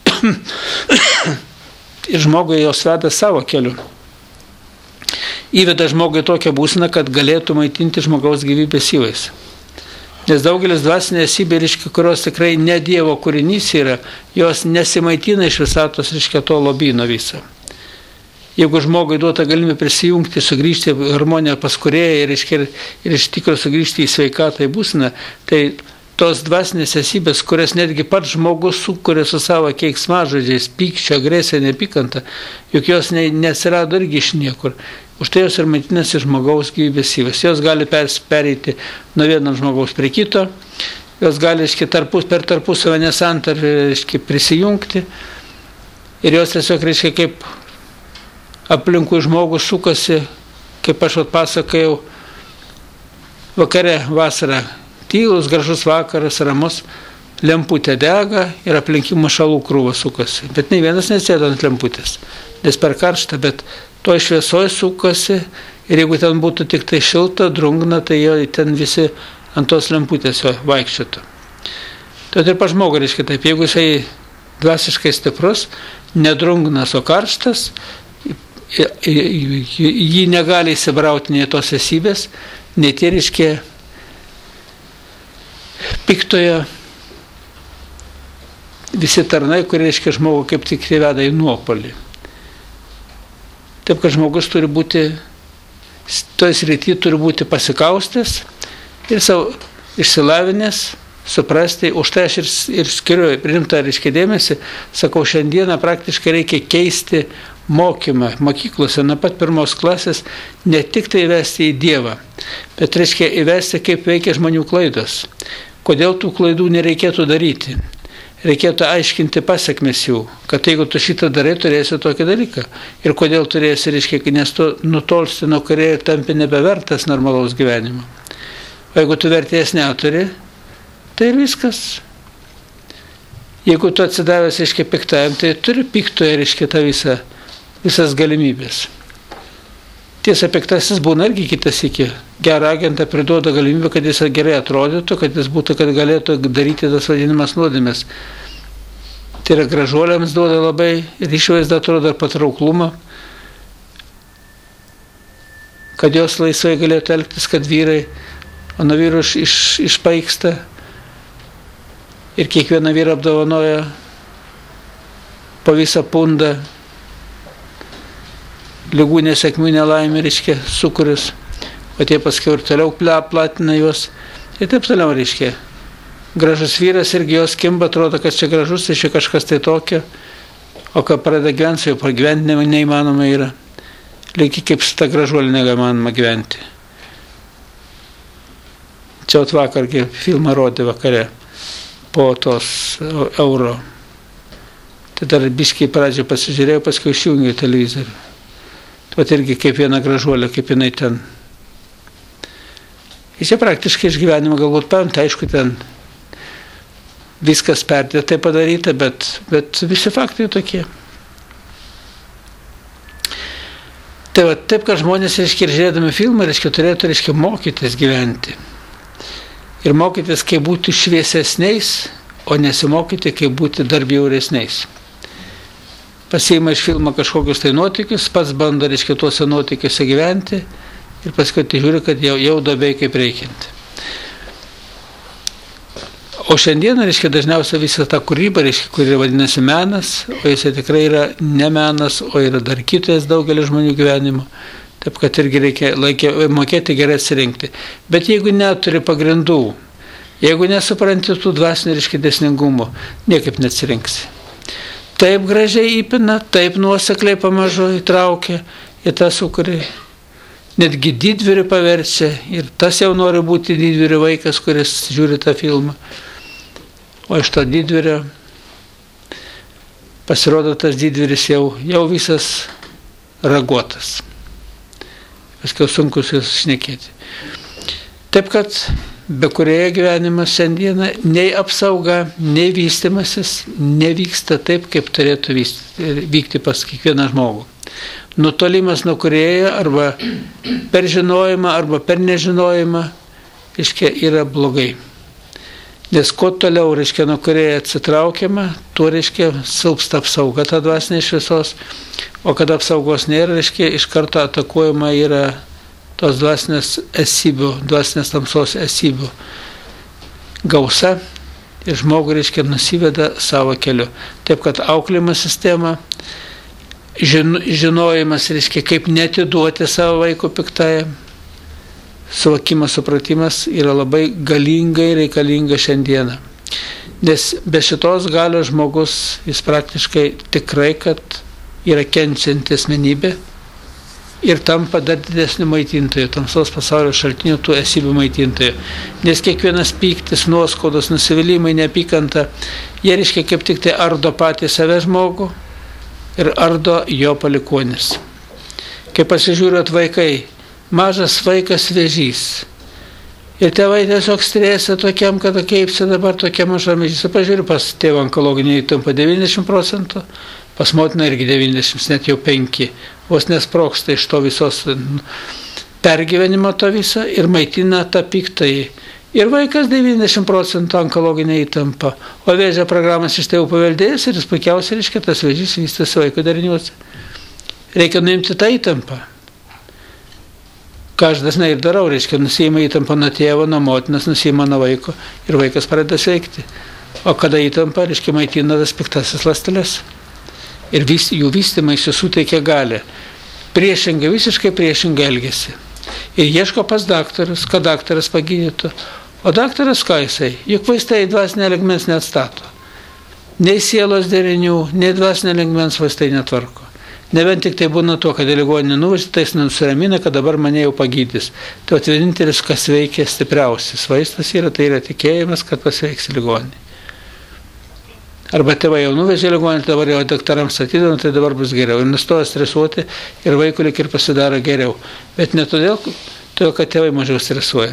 ir žmogui jos veda savo keliu. Įveda žmogui tokią būseną, kad galėtų maitinti žmogaus gyvybės įvais. Nes daugelis dvasinė esybė, reiškia, kurios tikrai ne Dievo kūrinys yra, jos nesimaitina iš visatos, reiškia, to lobyno viso. Jeigu žmogui duota galimybė prisijungti, sugrįžti į harmoniją pas Kūrėją ir, reiškia, ir iš tikro sugrįžti į sveikatą į būseną, tai tos dvasinės esybės, kurias netgi pats žmogus sukuria su savo keiksmažodžiais, pykčio, agresija, nepykanta, juk jos ne, neatsirado irgi iš niekur. Už tai jos ir maitinasi žmogaus gyvybės įvas. Jos gali pereiti nuo vieno žmogaus prie kito, jos gali, reiškia, tarpus, per tarpusavę nesantarį, reiškia, prisijungti ir jos tiesiog, reiškia, kaip aplinkui žmogus sukasi, kaip aš atpasakojau, vakare, vasarą, tylus, gražus vakaras, ramus, lemputė dega ir aplinkį mašalų krūva sukasi. Bet nei vienas nesėda ant lemputės, nes per karštą, bet to šviesoje sukasi ir jeigu ten būtų tik tai šilta, drungna, tai jo ten visi ant tos lemputės jo vaikščiotų. Tai ir pa žmogų, reiškia taip, jeigu jisai dvasiškai stiprus, nedrungnas, o karštas, jį negali įsibrauti nei tos esybės, nei tie, reiškia, piktoje visi tarnai, kurie, reiškia, žmogų kaip tik veda į nuopolį. Taip, kad žmogus turi būti, toj srity turi būti pasikaustęs ir savo išsilavinęs, suprasti, už tai aš ir, ir skiriu rimtą, reiškia, dėmesį, sakau, šiandieną praktiškai reikia keisti mokymą mokyklose nuo pat pirmos klasės, ne tik tai įvesti į Dievą, bet, reiškia, įvesti, kaip veikia žmonių klaidos. Kodėl tų klaidų nereikėtų daryti? Reikėtų aiškinti pasiekmes jų, kad jeigu tu šitą darai, turėsi tokį dalyką. Ir kodėl turėsi, reiškia, nes tu nutolsti nuo Kūrėjo ir tampi nebevertas normalaus gyvenimo. O jeigu tu vertės neturi, tai ir viskas. Jeigu tu atsidavęs, reiškia, piktajam, tai turi piktoje, reiškia, tą visą, visas galimybės. Tiesa, piktasis būna irgi kitas iki. Gerą agentą priduoda galimybę, kad jis gerai atrodytų, kad jis būtų, kad galėtų daryti tas vadinimas nuodėmes. Tai yra gražuoliams duoda labai ir išvaizdą atrodo ir patrauklumą, kad jos laisvai galėtų elgtis, kad vyrai, o nuo vyrų iš, iš, išpaiksta ir kiekvieną vyrą apdovanoja po visą pundą ligų nesėkmių nelaimė, reiškia, sukūris, o tie paskiau ir toliau platina juos. Ir taip toliau, reiškia. Gražus vyras irgi jos kimba, atrodo, kad čia gražus, tai čia kažkas tai tokio, o kai pradeda gyventi, jau pragyventi neįmanoma yra. Lygiai kaip su ta gražuolė neįmanoma gyventi. Čia vakar filmą rodė vakare po tos euro. Tai dar biškiai pradžią pasižiūrėjau, paskui išjungiau televizorių. Bet irgi kaip viena gražuolė, kaip jinai ten. Ir čia praktiškai iš gyvenimo galbūt paimta, aišku, ten viskas perdėtai padaryta, bet, bet visi faktai tokie. Tai va, taip, kad žmonės, reiškia, žiūrėdami filmą, reiškia, turėtų, reiškia, mokytis gyventi. Ir mokytis, kaip būti šviesesniais, o nesimokyti, kaip būti dar bjauresniais. Pasiima iš filmo kažkokius tai nuotykius, pats bando, reiškia, tuose nuotykiuose gyventi ir paskui tai žiūri, kad jau, jau duobėj kaip reikianti. O šiandien, reiškia, dažniausiai visą tą kūrybą, reiškia, kuri vadinasi menas, o jisai tikrai yra ne menas, o yra dar kitas daugelis žmonių gyvenimo. Taip, kad irgi reikia laikė, mokėti gerai atsirinkti. Bet jeigu neturi pagrindų, jeigu nesupranti tų dvasinių, reiškia, dėsningumo, niekaip neatsirinksi. Taip gražiai įpina, taip nuosekliai pamažu įtraukia į tą sūkurį. Netgi didvyrių paverčia ir tas jau nori būti didvyrių vaikas, kuris žiūri tą filmą. O iš to didvyrio pasirodo tas didvyris jau, jau visas raguotas. Paskiau sunku su jais šnekėti. Taip kad be kurioje gyvenimas šiandieną nei apsauga, nei vystimasis nevyksta taip, kaip turėtų vykti pas kiekvieną žmogų. Nutolimas nuo kuriojo arba per žinojimą, arba per nežinojimą, reiškia, yra blogai. Nes kuo toliau, reiškia, nuo kuriojo atsitraukiama, tuo, reiškia, silpsta apsauga ta dvasinė šviesos, o kada apsaugos nėra, reiškia, iš karto atakuojama yra tos dvasinės esybių, dvasinės tamsos esybių gausa ir žmogų, reiškia, nusiveda savo keliu. Taip, kad auklėjimo sistema, žin, žinojimas, reiškia, kaip netiduoti savo vaiko piktajam, suvokimas, supratimas yra labai galingai reikalinga šiandieną. Nes be šitos galios žmogus, jis praktiškai tikrai, kad yra kenčianti asmenybė ir tampa dar didesniu maitintoju, tamsos pasaulio šaltiniu, tų esybių maitintoju. Nes kiekvienas pyktis, nuoskaudos, nusivylimai, neapykanta, jie, reiškia, kaip tik tai ardo patį save žmogų ir ardo jo palikuonis. Kai pasižiūrėt vaikai, mažas vaikas vėžys. Ir tėvai tiesiog stresė tokiam, kad kaip čia dabar tokia maža vėžys. Pažiūrėjau, pas tėvą onkologinį įtampą devyniasdešimt procentų, pas motiną irgi devyniasdešimt, net jau penki. Vos nesproksta iš to visos pergyvenimo to viso ir maitina tą piktąjį. Ir vaikas devyniasdešimt procentų onkologinė įtampa, o vėžio programas iš tėvų paveldėjęs ir jis puikiausiai, reiškia, tas vėžys vystosi vaiko dariniuose. Reikia nuimti tą įtampą. Ką aš dažnai ir darau, reiškia, nusima įtampą nuo tėvo, nuo motinas, nusima nuo vaiko ir vaikas pradeda sveikti. O kada įtampa, reiškia, maitina tas piktasis ląsteles. Ir vis, jų vystymaisi suteikia galią. Priešingai, visiškai priešingai elgiasi. Ir ieško pas daktarus, kad daktaras pagydytų. O daktaras ką jisai? Juk vaistai dvasinė lygmens neatstato. Nei sielos derinių, nei dvasinė lygmens vaistai netvarko. Nebent tik tai būna to, kad į ligoninę nuvažiuoja, tai jis nusiramina, kad dabar mane jau pagydys. Tai vienintelis, kas veikia stipriausias vaistas yra, tai yra tikėjimas, kad pasveiks ligoninė. Arba tėvai jau nuvežė ligoninę, dabar jau daktarams atidavė, tai dabar bus geriau. Ir nustoja stresuoti ir vaikui lyg ir pasidaro geriau. Bet ne todėl, todėl kad tėvai mažiau stresuoja.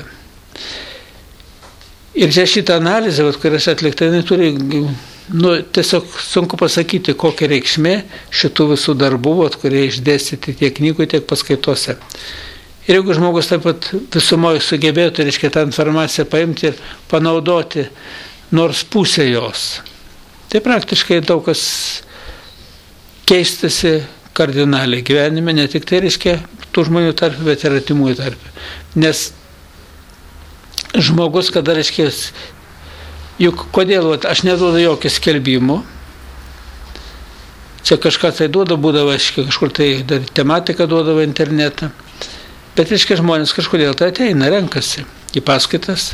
Ir čia šitą analizę, kurią aš atlikta, jinai turi, nu, tiesiog sunku pasakyti, kokia reikšmė šitų visų darbų, kurie išdėstyti tiek knygų, tiek paskaitose. Ir jeigu žmogus taip pat visumoje sugebėtų, reiškia, tą informaciją paimti ir panaudoti nors pusę jos, tai praktiškai daug kas keistasi kardinaliai gyvenime, ne tik tai, reiškia, tų žmonių tarp, bet ir artimųjų tarp. Nes žmogus, kada, reiškia, juk kodėl, vat, aš neduodu jokio skelbimo, čia kažką tai duoda, būdavo, reiškia, kažkur tai dar tematiką duodavo internetą, bet, reiškia, žmonės kažkodėl tai ateina, renkasi į paskaitas,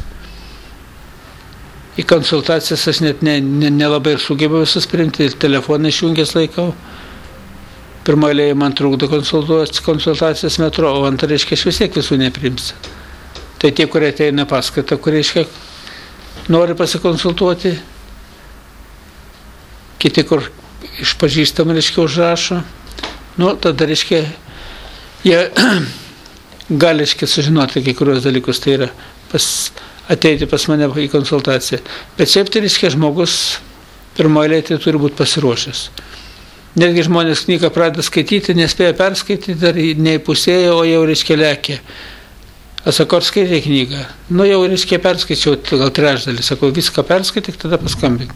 į konsultacijas, aš net nelabai ne, ne ir sugebėjau visus priimti, ir telefoną išjungęs laikau. Pirmoje eilėje man trukdo konsultacijas metro, o antrą, reiškia, aš vis tiek visų neprimsiu. Tai tie, kurie ateina paskaitą, kurie, reiškia, nori pasikonsultuoti, kiti, kur iš pažįstamų, reiškia, užrašo, nu, tada, reiškia, jie gali, reiškia, sužinoti kai kurios dalykus, tai yra pas, ateiti pas mane į konsultaciją. Bet šiaip tai, reiškia, žmogus pirmoje eilėje tai turi būti pasiruošęs. Netgi žmonės knygą pradeda skaityti, nespėja perskaityti, dar neįpusėjo, o jau, reiškia, lekia. Aš sakau, ar skaitai knygą? Nu, jau, reiškia, perskaičiau gal trečdalį. Sakau, viską perskaityk, tada paskambink.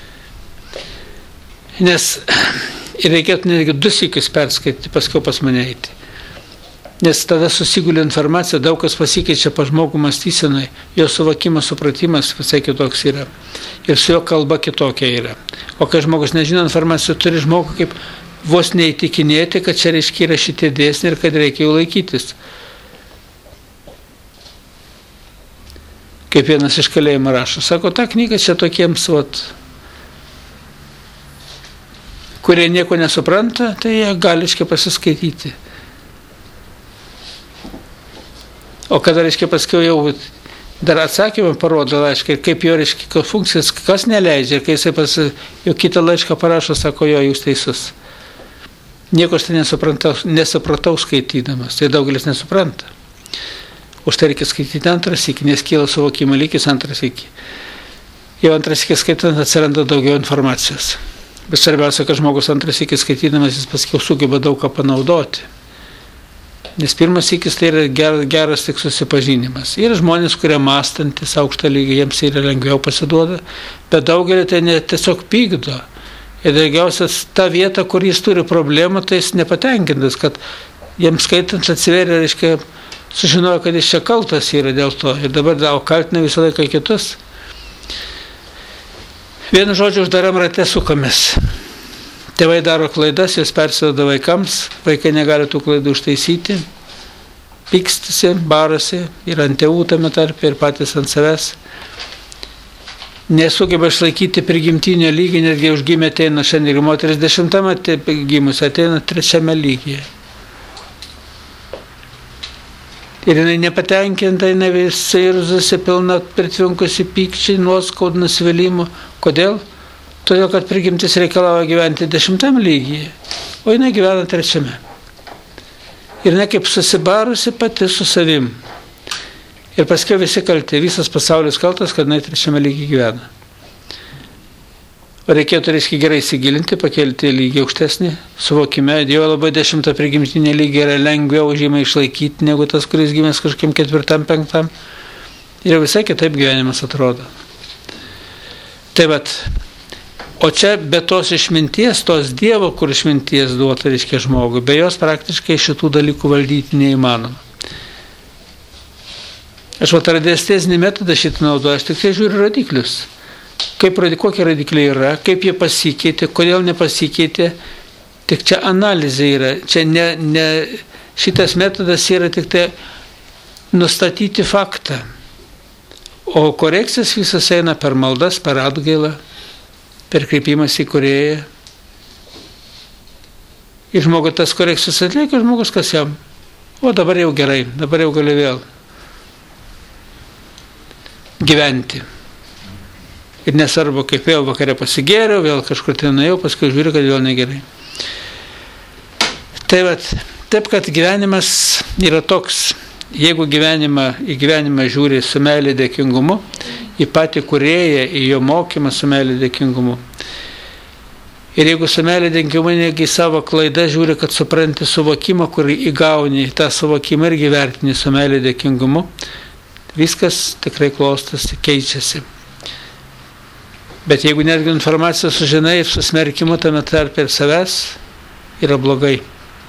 Nes ir reikėtų netgi du sykius perskaityti, paskiau pas mane eiti. Nes tada susigulė informacija, daug kas pasikeičia pa žmogų mąstysenai, jo suvokimas, supratimas visai kitoks yra. Ir su jo kalba kitokia yra. O kai žmogus nežino informaciją, turi žmogų kaip vos neįtikinėti, kad čia, reiškia, yra šitie dėsniai ir kad reikia jų laikytis. Kaip vienas iš kalėjimo rašo, sako, ta knyga čia tokiems, vat, kurie nieko nesupranta, tai jie gali, reiškia, pasiskaityti. O kada, reiškia, paskiau jau dar atsakymą parodo laišką, kaip jo, reiškia, funkcijas, kas neleidžia, kai jisai pas, jau kitą laišką parašo, sako, jo, jūs teisus. Nieko aš tai nesupratau, nesupratau skaitydamas, tai daugelis nesupranta. Už tai reikia skaityti antras iki, nes kyla suvokimo lygis antras iki. Jau antras iki skaitant atsiranda daugiau informacijos. Bet svarbiausia, kad žmogus antras iki skaitydamas jis paskiau sugeba daug ką panaudoti. Nes pirmas ikis tai yra geras, geras tik susipažinimas. Yra žmonės, kurie mąstantis aukštą lygį, jiems yra lengviau pasiduoda, bet daugelį tai ne, tiesiog pykdo. Ir daugiausias ta vieta, kur jis turi problemą, tai jis nepatenkintas, kad jiems skaitant atsiveria, reiškia, sužinojo, kad jis čia kaltas yra dėl to. Ir dabar daug kaltina visą laiką kitus. Vienu žodžiu, uždaram rate sukamės. Tėvai daro klaidas, jos persiduoda vaikams, vaikai negali tų klaidų užtaisyti, pykstasi, barasi, ir ant tėvų tame tarpe, ir patys ant savęs. Nesugeba išlaikyti prigimtinio lygį, netgi užgimė ateina šiandien, moteris dešimtame gimus ateina trečiame lygyje. Ir jinai nepatenkinta, jinai visai irzusi, pilna pritvinkusi pykčiai, nuoskaudų, nusivylimų. Kodėl? Todėl, kad prigimtis reikalauja gyventi dešimtam lygyje, o jinai gyvena trečiame. Ir jinai kaip susibarusi pati su savim. Ir paskiau visi kalti, visas pasaulis kaltas, kad jinai trečiame lygyje gyvena. O reikėtų, reiškia, gerai įsigilinti, pakelti lygį aukštesnį, suvokime, jo labai dešimtą prigimtinį lygį yra lengviau žymiai išlaikyti, negu tas, kuris gimęs kažkiem ketvirtam, penktam. Ir visai kitaip gyvenimas atrodo. Tai vat, o čia be tos išminties, tos Dievo, kur išminties duota, reiškia, žmogui, be jos praktiškai šitų dalykų valdyti neįmanoma. Aš vat radiestezinį metodą šitą naudoju, aš tik tai žiūriu rodiklius. Kaip, kokie rodikliai yra, kaip jie pasikeitė, kodėl nepasikeitė, tik čia analizė yra. Čia ne, ne, šitas metodas yra tik tai nustatyti faktą. O korekcijas visas eina per maldas, per atgailą, per kreipimas į Kūrėją. Ir žmogus tas korekcijas atlieka, žmogus kas jam. O dabar jau gerai, dabar jau gali vėl gyventi. Ir nesvarbu, kaip vėl vakare pasigėriau, vėl kažkur ten nuėjau, paskui žiūriu, kad vėl negerai. Tai vat, taip, kad gyvenimas yra toks, jeigu gyvenimą, į gyvenimą žiūri su meilė dėkingumu, į patį Kūrėją, į jo mokymą su meilė dėkingumu. Ir jeigu su meilė dėkingumu, negi į savo klaidą žiūri, kad supranti suvokimą, kur įgauni tą suvokimą irgi vertini su meilė dėkingumu, viskas tikrai klostosi, keičiasi. Bet jeigu netgi informaciją sužinai ir susmerkimu tame tarpe ir savęs, yra blogai.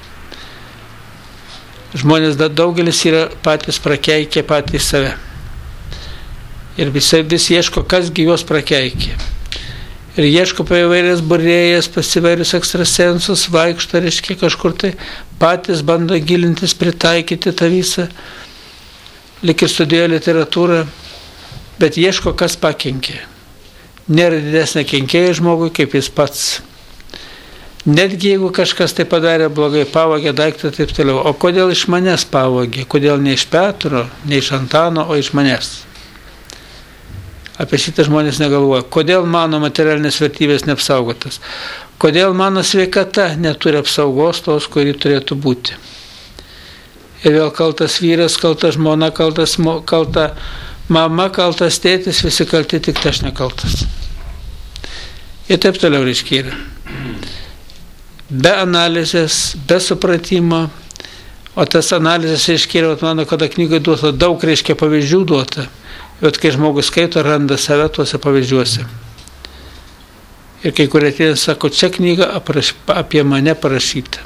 Žmonės daugelis yra patys prakeikę patys save. Ir visi vis ieško, kasgi juos prakeikė. Ir ieško apie įvairias burėjas, pas įvairius ekstrasensus, vaikšto, reiškia kažkur tai, patys bando gilintis, pritaikyti tą visą, lyg ir studijuoja literatūrą, bet ieško, kas pakenkė. Nėra didesnė kenkėja žmogui, kaip jis pats. Netgi jeigu kažkas tai padarė blogai, pavogė daiktą taip toliau. O kodėl iš manęs pavogė? Kodėl ne iš Petro, ne iš Antano, o iš manęs? Apie šitą žmonės negalvoja. Kodėl mano materialinės vertybės neapsaugotas? Kodėl mano sveikata neturi apsaugos tos, kuri turėtų būti? Ir vėl kaltas vyras, kalta žmona, kaltas, kalta mama, kaltas tėtis, visi kalti, tik aš nekaltas. Ir taip toliau reiškia yra. Be analizės, be supratimo, o tas analizės reiškia yra, mano, kada knygai duota, daug reiškia pavyzdžių duota, bet kai žmogus skaito, randa save tuose pavyzdžiuose. Ir kai kurie ateina, sako, čia knyga apraš, apie mane parašyta.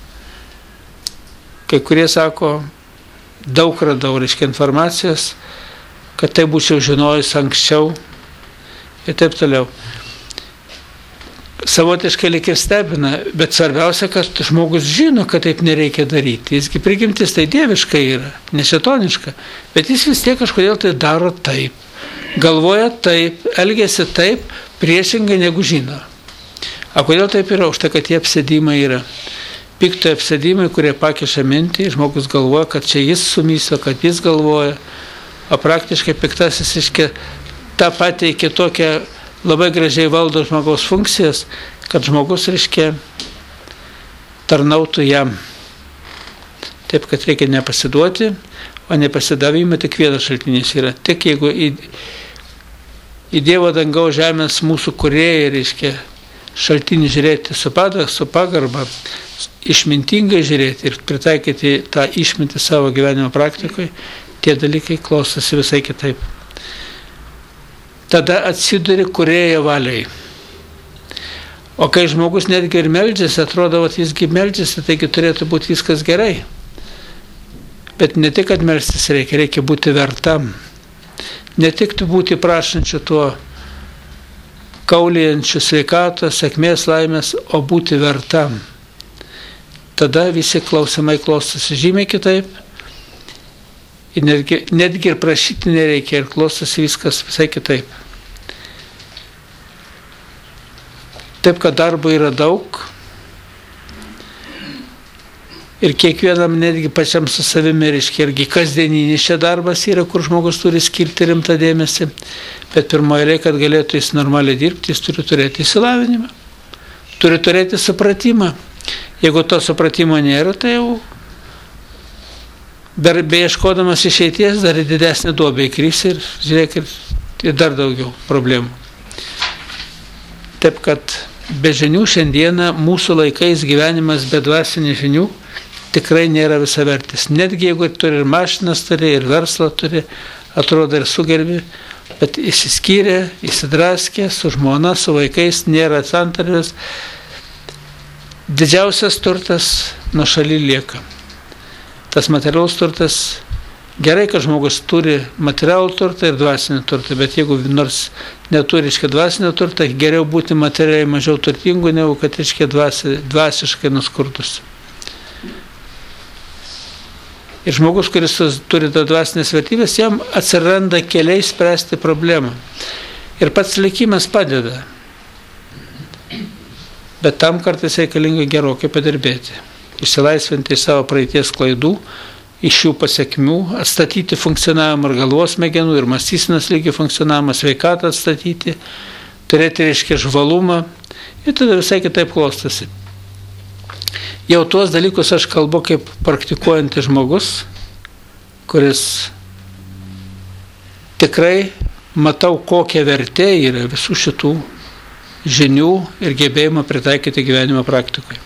Kai kurie sako, daug radau, reiškia, informacijos, kad tai būčiau žinojus anksčiau ir taip toliau. Savotiškai lyg ir stebina, bet svarbiausia, kad žmogus žino, kad taip nereikia daryti. Jisgi prigimtis tai dieviška yra, ne šėtoniška, bet jis vis tiek kažkodėl tai daro taip. Galvoja taip, elgiasi taip, priešingai negu žino. O kodėl taip yra? Už tai, kad tie apsėdimai yra. Pikto apsėdimai, kurie pakiša mintį, žmogus galvoja, kad čia jis sumiso, kad jis galvoja. O praktiškai piktasis iškia tą patį kitokią labai gražiai valdo žmogaus funkcijas, kad žmogus, reiškia, tarnautų jam. Taip, kad reikia nepasiduoti, o nepasidavimą tik vienas šaltinis yra. Tik jeigu į, į Dievo dangaus žemės mūsų kūrėją, reiškia, šaltinį žiūrėti su, pada, su pagarba, išmintingai žiūrėti ir pritaikyti tą išmintį savo gyvenimo praktikoje, tie dalykai klostosi visai kitaip. Tada atsiduri kūrėjo valiai. O kai žmogus netgi ir meldžiasi, atrodo, kad jisgi meldžiasi, taigi turėtų būti viskas gerai. Bet ne tik, kad melstis reikia, reikia būti vertam. Ne tik būti prašančiu tuo kaulijančiu sveikatos, sėkmės, laimės, o būti vertam. Tada visi klausimai klostosi žymiai kitaip. Ir netgi, netgi ir prašyti nereikia, ir klostosi viskas visai kitaip. Taip, kad darbo yra daug. Ir kiekvienam netgi pačiam su savimi, reiškia, irgi kasdieninis čia darbas yra, kur žmogus turi skirti rimtą dėmesį. Bet pirmoje eilėje, kad galėtų jis normaliai dirbti, jis turi turėti išsilavinimą. Turi turėti supratimą. Jeigu to supratimo nėra, tai jau dar beieškodamas išeities, dar didesnį duobę įkris ir žiūrėk, ir dar daugiau problemų. Taip, kad be žinių šiandieną mūsų laikais gyvenimas be dvasinių žinių tikrai nėra visavertis. Netgi jeigu turi ir mašinas turi, ir verslą turi, atrodo ir sugerbi, bet įsiskyrė, įsidraskė, su žmona, su vaikais, nėra santarvės. Didžiausias turtas nuo šaly lieka. Tas materialus turtas, gerai, kad žmogus turi materialų turtą ir dvasinį turtą, bet jeigu nors neturi iškia dvasinio turtą, geriau būti materialiai mažiau turtingų, negu kad iškia dvasi, dvasiškai nuskurdus. Ir žmogus, kuris turi tą dvasinės vertybės, jam atsiranda keliai spręsti problemą. Ir pats likimas padeda. Bet tam kartais reikalinga gerokai padirbėti. Išsilaisvinti iš savo praeities klaidų, iš jų pasekmių, atstatyti funkcionavimą ir galvos smegenų, ir mąstysenos lygį funkcionavimą, sveikatą atstatyti, turėti, reiškia, žvalumą, ir tada visai kitaip klostosi. Jau tuos dalykus aš kalbu kaip praktikuojantis žmogus, kuris tikrai matau, kokia vertė yra visų šitų žinių ir gebėjimo pritaikyti gyvenimo praktikoje.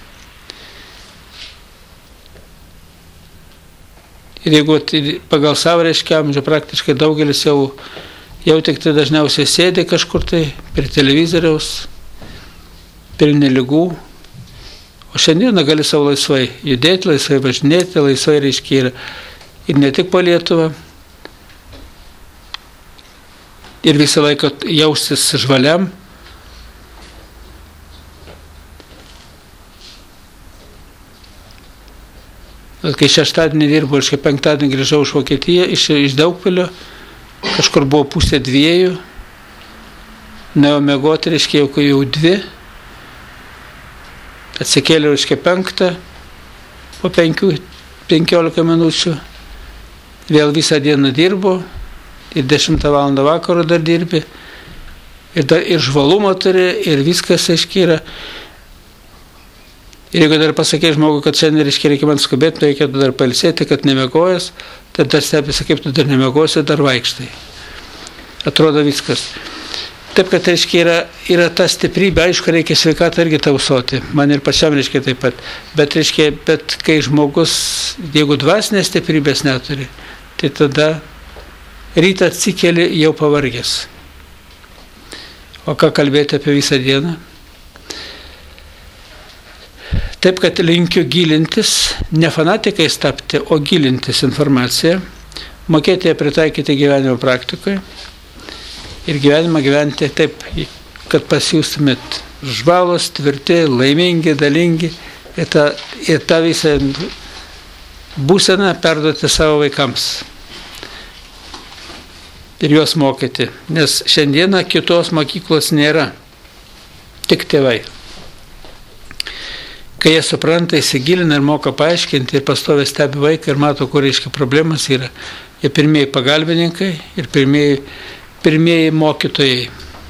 Ir jeigu pagal savo reiškia amžių praktiškai daugelis jau, jau tik tai dažniausiai sėdi kažkur tai prie televizoriaus, pilni ligų, o šiandieną gali savo laisvai judėti, laisvai važinėti, laisvai reiškia ir, ir ne tik po Lietuvą, ir visą laiką jaustis žvaliam. Kai šeštadienį dirbau, aš penktadienį grįžau iš Vokietiją, iš, iš Daugpilio, kažkur buvo pusė dviejų, nuėjau miegoti, reiškia jau, jau dvi, atsikėliau, reiškia penktą, po penkių, penkiolika minučių, vėl visą dieną dirbo, ir dešimtą valandą vakaro dar dirbi, ir, dar, ir žvalumo turi, ir viskas, aiškiai, yra. Ir jeigu dar pasakė žmogui, kad šiandien, reiškia, reikia man skubėti, tai reikėtų dar pailsėti, kad nemegojęs, tai dar stebisi, kaip tu dar nemegosi, dar vaikštai. Atrodo viskas. Taip, kad, reiškia, yra, yra ta stiprybė, aišku, reikia sveikatą irgi tausoti, man ir pačiam, reiškia, taip pat. Bet, reiškia, bet kai žmogus, jeigu dvasinės stiprybės neturi, tai tada rytą atsikeli jau pavargęs. O ką kalbėti apie visą dieną? Taip, kad linkiu gilintis, ne fanatikais tapti, o gilintis informaciją, mokėti ją pritaikyti gyvenimo praktikoje ir gyvenimą gyventi taip, kad pasijustumėt žvalūs, tvirti, laimingi, dalingi ir tą, ir tą visą būseną perduoti savo vaikams ir juos mokyti, nes šiandieną kitos mokyklos nėra, tik tėvai. Kai jie supranta, įsigilina ir moka paaiškinti ir pastoviai stebi vaiką ir mato, kur reiškia problemas yra, jie pirmieji pagalbininkai ir pirmieji, pirmieji mokytojai.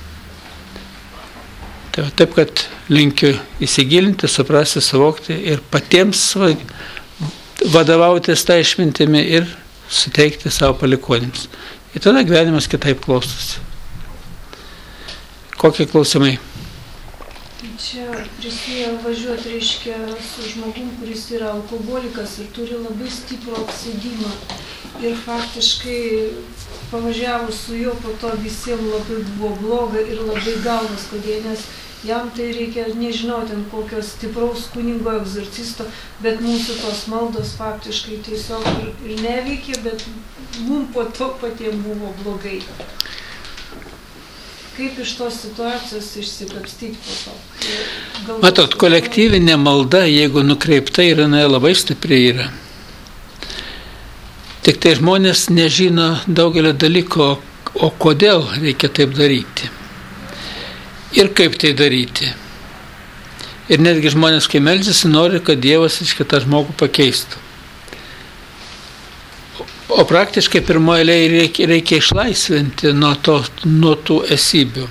Tai va, taip, kad linkiu įsigilinti, suprasti, suvokti ir patiems vadovautis tą išmintimi ir suteikti savo palikuonims. Ir tada gyvenimas kitaip klostosi. Kokie klausimai? Čia prisėjo važiuoti, reiškia, su žmogum, kuris yra alkoholikas ir turi labai stiprų apsėdimą. Ir faktiškai pavažiavus su juo, po to visiems labai buvo bloga ir labai galvas, kodėl, nes jam tai reikia, nežinau, ten kokio stipraus kunigo egzorcisto, bet mūsų tos maldos faktiškai tiesiog ir, ir neveikė, bet mums po to patiems buvo blogai. Kaip iš tos situacijos išsikapstyti po to? Galbūt Matot, kolektyvinė malda, jeigu nukreipta yra, jinai labai stipri yra. Tik tai žmonės nežino daugelio dalyko, o kodėl reikia taip daryti. Ir kaip tai daryti. Ir netgi žmonės, kai meldžiasi, nori, kad Dievas iš kitą žmogų pakeistų. O praktiškai pirmoje eilėje reikia, reikia išlaisvinti nuo, to, nuo tų esybių.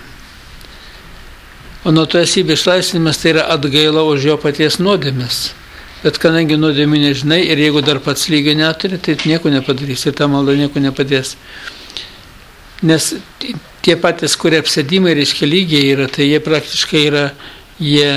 O nuo tų esybių išlaisvinimas tai yra atgaila už jo paties nuodėmes. Bet kadangi nuodėmių nežinai ir jeigu dar pats lygio neturi, tai nieko nepadarys ir ta malda nieko nepadės. Nes tie patys, kurie apsėdimai reiškia lygiai yra, tai jie praktiškai yra, jie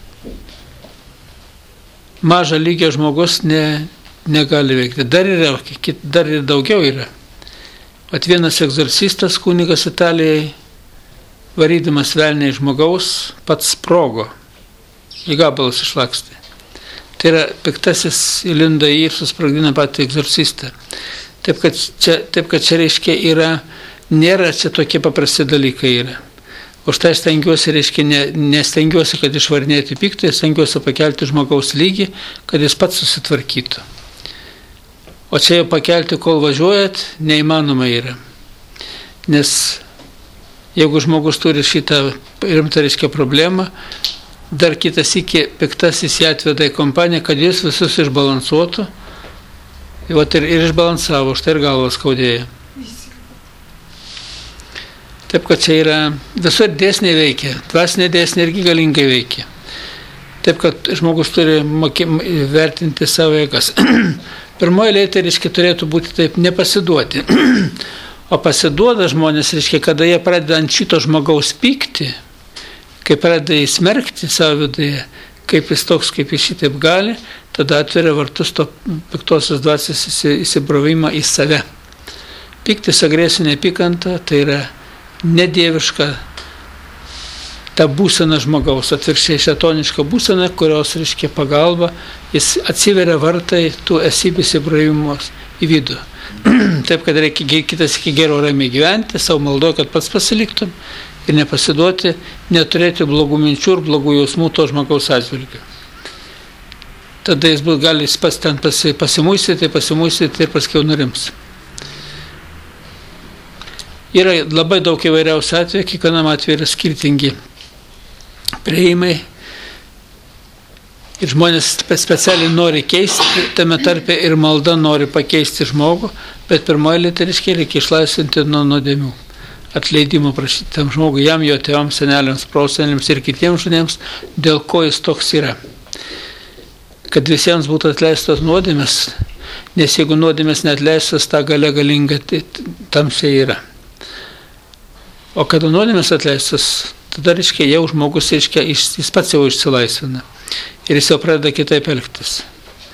mažą lygio žmogus ne negali veikti. Dar yra, dar ir daugiau yra. At vienas egzorcistas kunigas Italijai, varydamas velniai žmogaus, pats sprogo. Į gabalus išlakstė. Tai yra, piktasis įlindo į ir susprogdino patį egzorcistą. Taip, kad čia, taip, kad čia reiškia yra, nėra čia tokie paprasti dalykai yra. Už tai stengiuosi, reiškia, ne, nestengiuosi, kad išvarnėti piktą, stengiuosi pakelti žmogaus lygį, kad jis pats susitvarkytų. O čia jau pakelti, kol važiuojat, neįmanoma yra. Nes jeigu žmogus turi šitą rimtą reiškia problemą, dar kitas iki piktasis jį atveda į kompaniją, kad jis visus išbalansuotų. Ir, ir, ir išbalansavo, štai ir galvas skaudėjo. Taip, kad čia yra, visur dėsniai veikia, dvasinė dėsniai irgi galingai veikia. Taip, kad žmogus turi moky, vertinti savo jėgas. Pirmoji eilė, tai reiškia, turėtų būti taip, nepasiduoti. O pasiduoda žmonės, reiškia, kada jie pradeda ant šito žmogaus pykti, kai pradeda įsmerkti savo viduje, kaip jis toks, kaip jis šitaip gali, tada atveria vartus to piktosios dvasios įsibrovimą į save. Pyktis, agresija, neapykanta, tai yra nedieviška ta būsena žmogaus, atvirkščiai šėtoniška būsena, kurios, reiškia, pagalba, jis atsiveria vartai tų esybių įsibrovimus į vidų. Taip, kad reikia kitas iki geriau ramiai gyventi, savo maldoje, kad pats pasiliktum ir nepasiduoti, neturėti blogų minčių ir blogų jausmų to žmogaus atžvilgiu. Tada jis gali pats ten pasi, pasimuisyti, pasimuisyti ir paskiau nurims. Yra labai daug įvairiausių atvejų, kiekvienam atveju yra skirtingi prieimai ir žmonės specialiai nori keisti, tame tarpe ir malda nori pakeisti žmogų, bet pirmoji tai reiškia reikia išlaisvinti nuo nuodėmių, atleidimo prašyti tam žmogui, jam, jo tėvams, seneliams, proseneliams ir kitiems žmonėms, dėl ko jis toks yra. Kad visiems būtų atleistos nuodėmės, nes jeigu nuodėmės neatleistos, ta galia galinga tamsiai yra. O kada nuodėmės atleistos, tada, reiškia, jau žmogus, reiškia, jis pats jau išsilaisvina. Ir jis jau pradeda kitaip elgtis.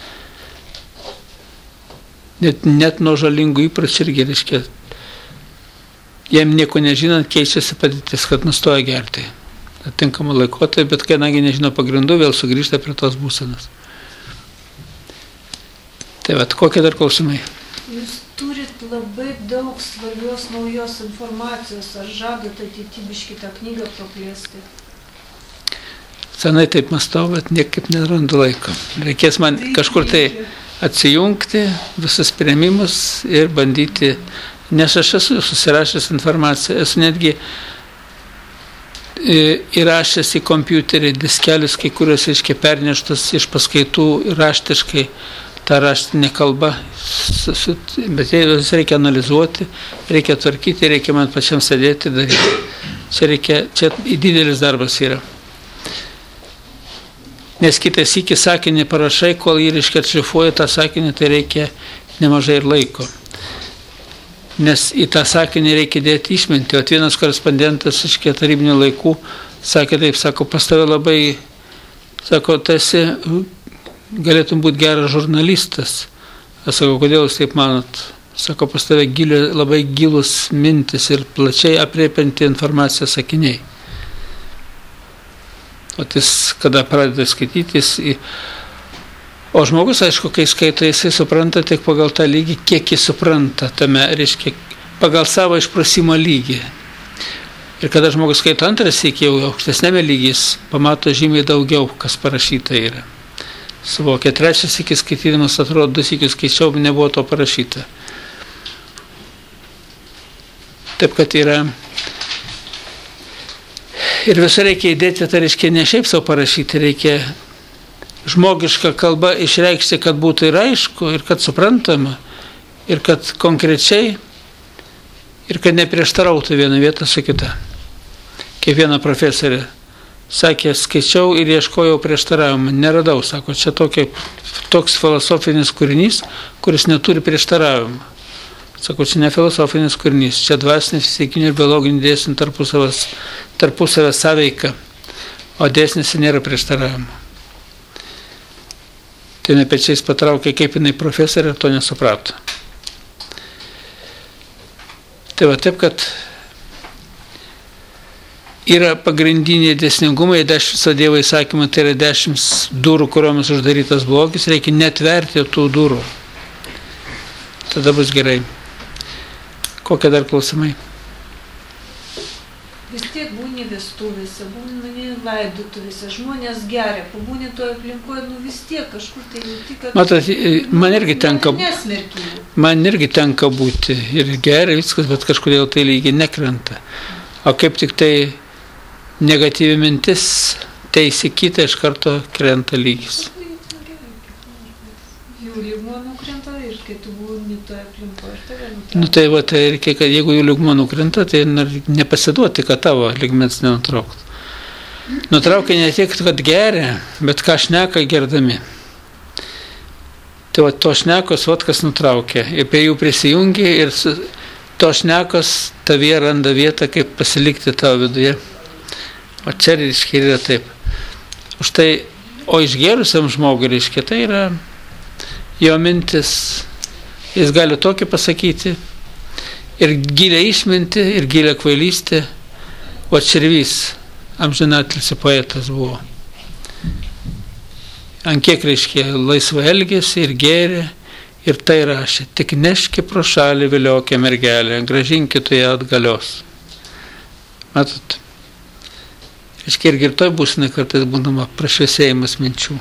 Net, net nuo žalingų įpročių irgi, reiškia, jam nieko nežinant, keičiasi padėtis, kad nustoja gerti. Atinkamą laikotarpį, bet kadangi nežino pagrindų, vėl sugrįžta prie tos būsenos. Tai vat, kokie dar klausimai? Jūs turit labai daug svarbios naujos informacijos, ar žadat ateitybiškai tą knygą praplėsti? Senai taip mąstau, bet niekaip nerandu laiko. Reikės man kažkur tai atsijungti visus priėmimus ir bandyti, nes aš esu susirašęs informaciją, esu netgi įrašęs į kompiuterį diskelius, kai kurios, reiškia, perneštus iš paskaitų raštiškai, ta raštinė kalba, bet jas reikia analizuoti, reikia tvarkyti, reikia man pačiam sėdėti, daryti. Čia reikia, čia didelis darbas yra. Nes kitas iki sakinį parašai, kol jį reiškia atšlifuoja tą sakinį, tai reikia nemažai ir laiko. Nes į tą sakinį reikia dėti išmintį. O vienas korespondentas iš tarybinių laikų sakė taip, sako, pas tave labai, sako, tu esi, galėtum būti geras žurnalistas. Aš sakau, kodėl jūs taip manot? Sako, pas tave gilė, labai gilus mintis ir plačiai apriepianti informaciją sakiniai. O jis, kada pradeda skaityti, jis... O žmogus, aišku, kai skaito, jisai supranta tik pagal tą lygį, kiek jis supranta tame, reiškia, pagal savo išprasimo lygį. Ir kada žmogus skaito antras iki jau aukštesnėme lygis, pamato žymiai daugiau, kas parašyta yra. Suvokia, trečias iki skaitydamas, atrodo, du iki skaičiau, nebuvo to parašyta. Taip, kad yra... Ir visą reikia įdėti, tai reiškia ne šiaip savo parašyti, reikia žmogišką kalbą išreikšti, kad būtų ir aišku, ir kad suprantama, ir kad konkrečiai, ir kad neprieštarautų vieną vietą su kita. Kaip viena profesorė sakė, skaičiau ir ieškojau prieštaravimą, neradau, sako, čia tokia, toks filosofinis kūrinys, kuris neturi prieštaravimą. Sako, čia ne filosofinis kūrinys, čia dvasinė, fizikinė ir biologinė dėsnių tarpusavio sąveika, o dėsniuose nėra prieštaravimo. Tai ne pečiais patraukė, kaip jinai profesorė, to nesuprato. Tai va taip, kad yra pagrindiniai dėsningumai, dešimt Dievo įsakymai, tai yra dešimt durų, kuriomis uždarytas blogis, reikia netverti tų durų. Tada bus gerai. Kokie dar klausimai? Vis tiek būni vestuvėse, būni laidotuvėse, žmonės geria, pabūni toje aplinkoje, nu vis tiek kažkur tai nutik, kad... Matot, man irgi tenka, nesmerkiu. man irgi tenka būti ir geria viskas, bet kažkodėl tai lygiai nekrenta. O kaip tik tai negatyvi mintis teisi kitą, iš karto krenta lygis. Jų lygmuo nukrenta ir kai tu būni toje aplinkoje, ir tave nutraukia. Nu tai va, tai reikia, kad jeigu jų lygmuo nukrenta, tai nepasiduoti, kad tavo lygmens nenutrauktų. Nutraukia ne tiek, kad geria, bet ką šneka gerdami. Tai va, to šnekos, va, kas nutraukia. Ir prie jų prisijungi ir su, to šnekos tavyje randa vietą, kaip pasilikti tavo viduje. O čia, reiškia, yra taip. Už tai, o išgerusiam žmogui, reiškia, tai yra jo mintis, jis gali tokį pasakyti, ir gilę išmintį, ir gilę kvailystę, o Červys, amžinatilsį poetas buvo. Ant kiek, reiškia, laisvai elgėsi ir gėrė, ir tai rašė, tik neški pro šalį viliokę mergelę, gražinkit ją atgalios. Matot, reiškia, irgi ir toj būsime kartais būdama prašviesėjimas minčių.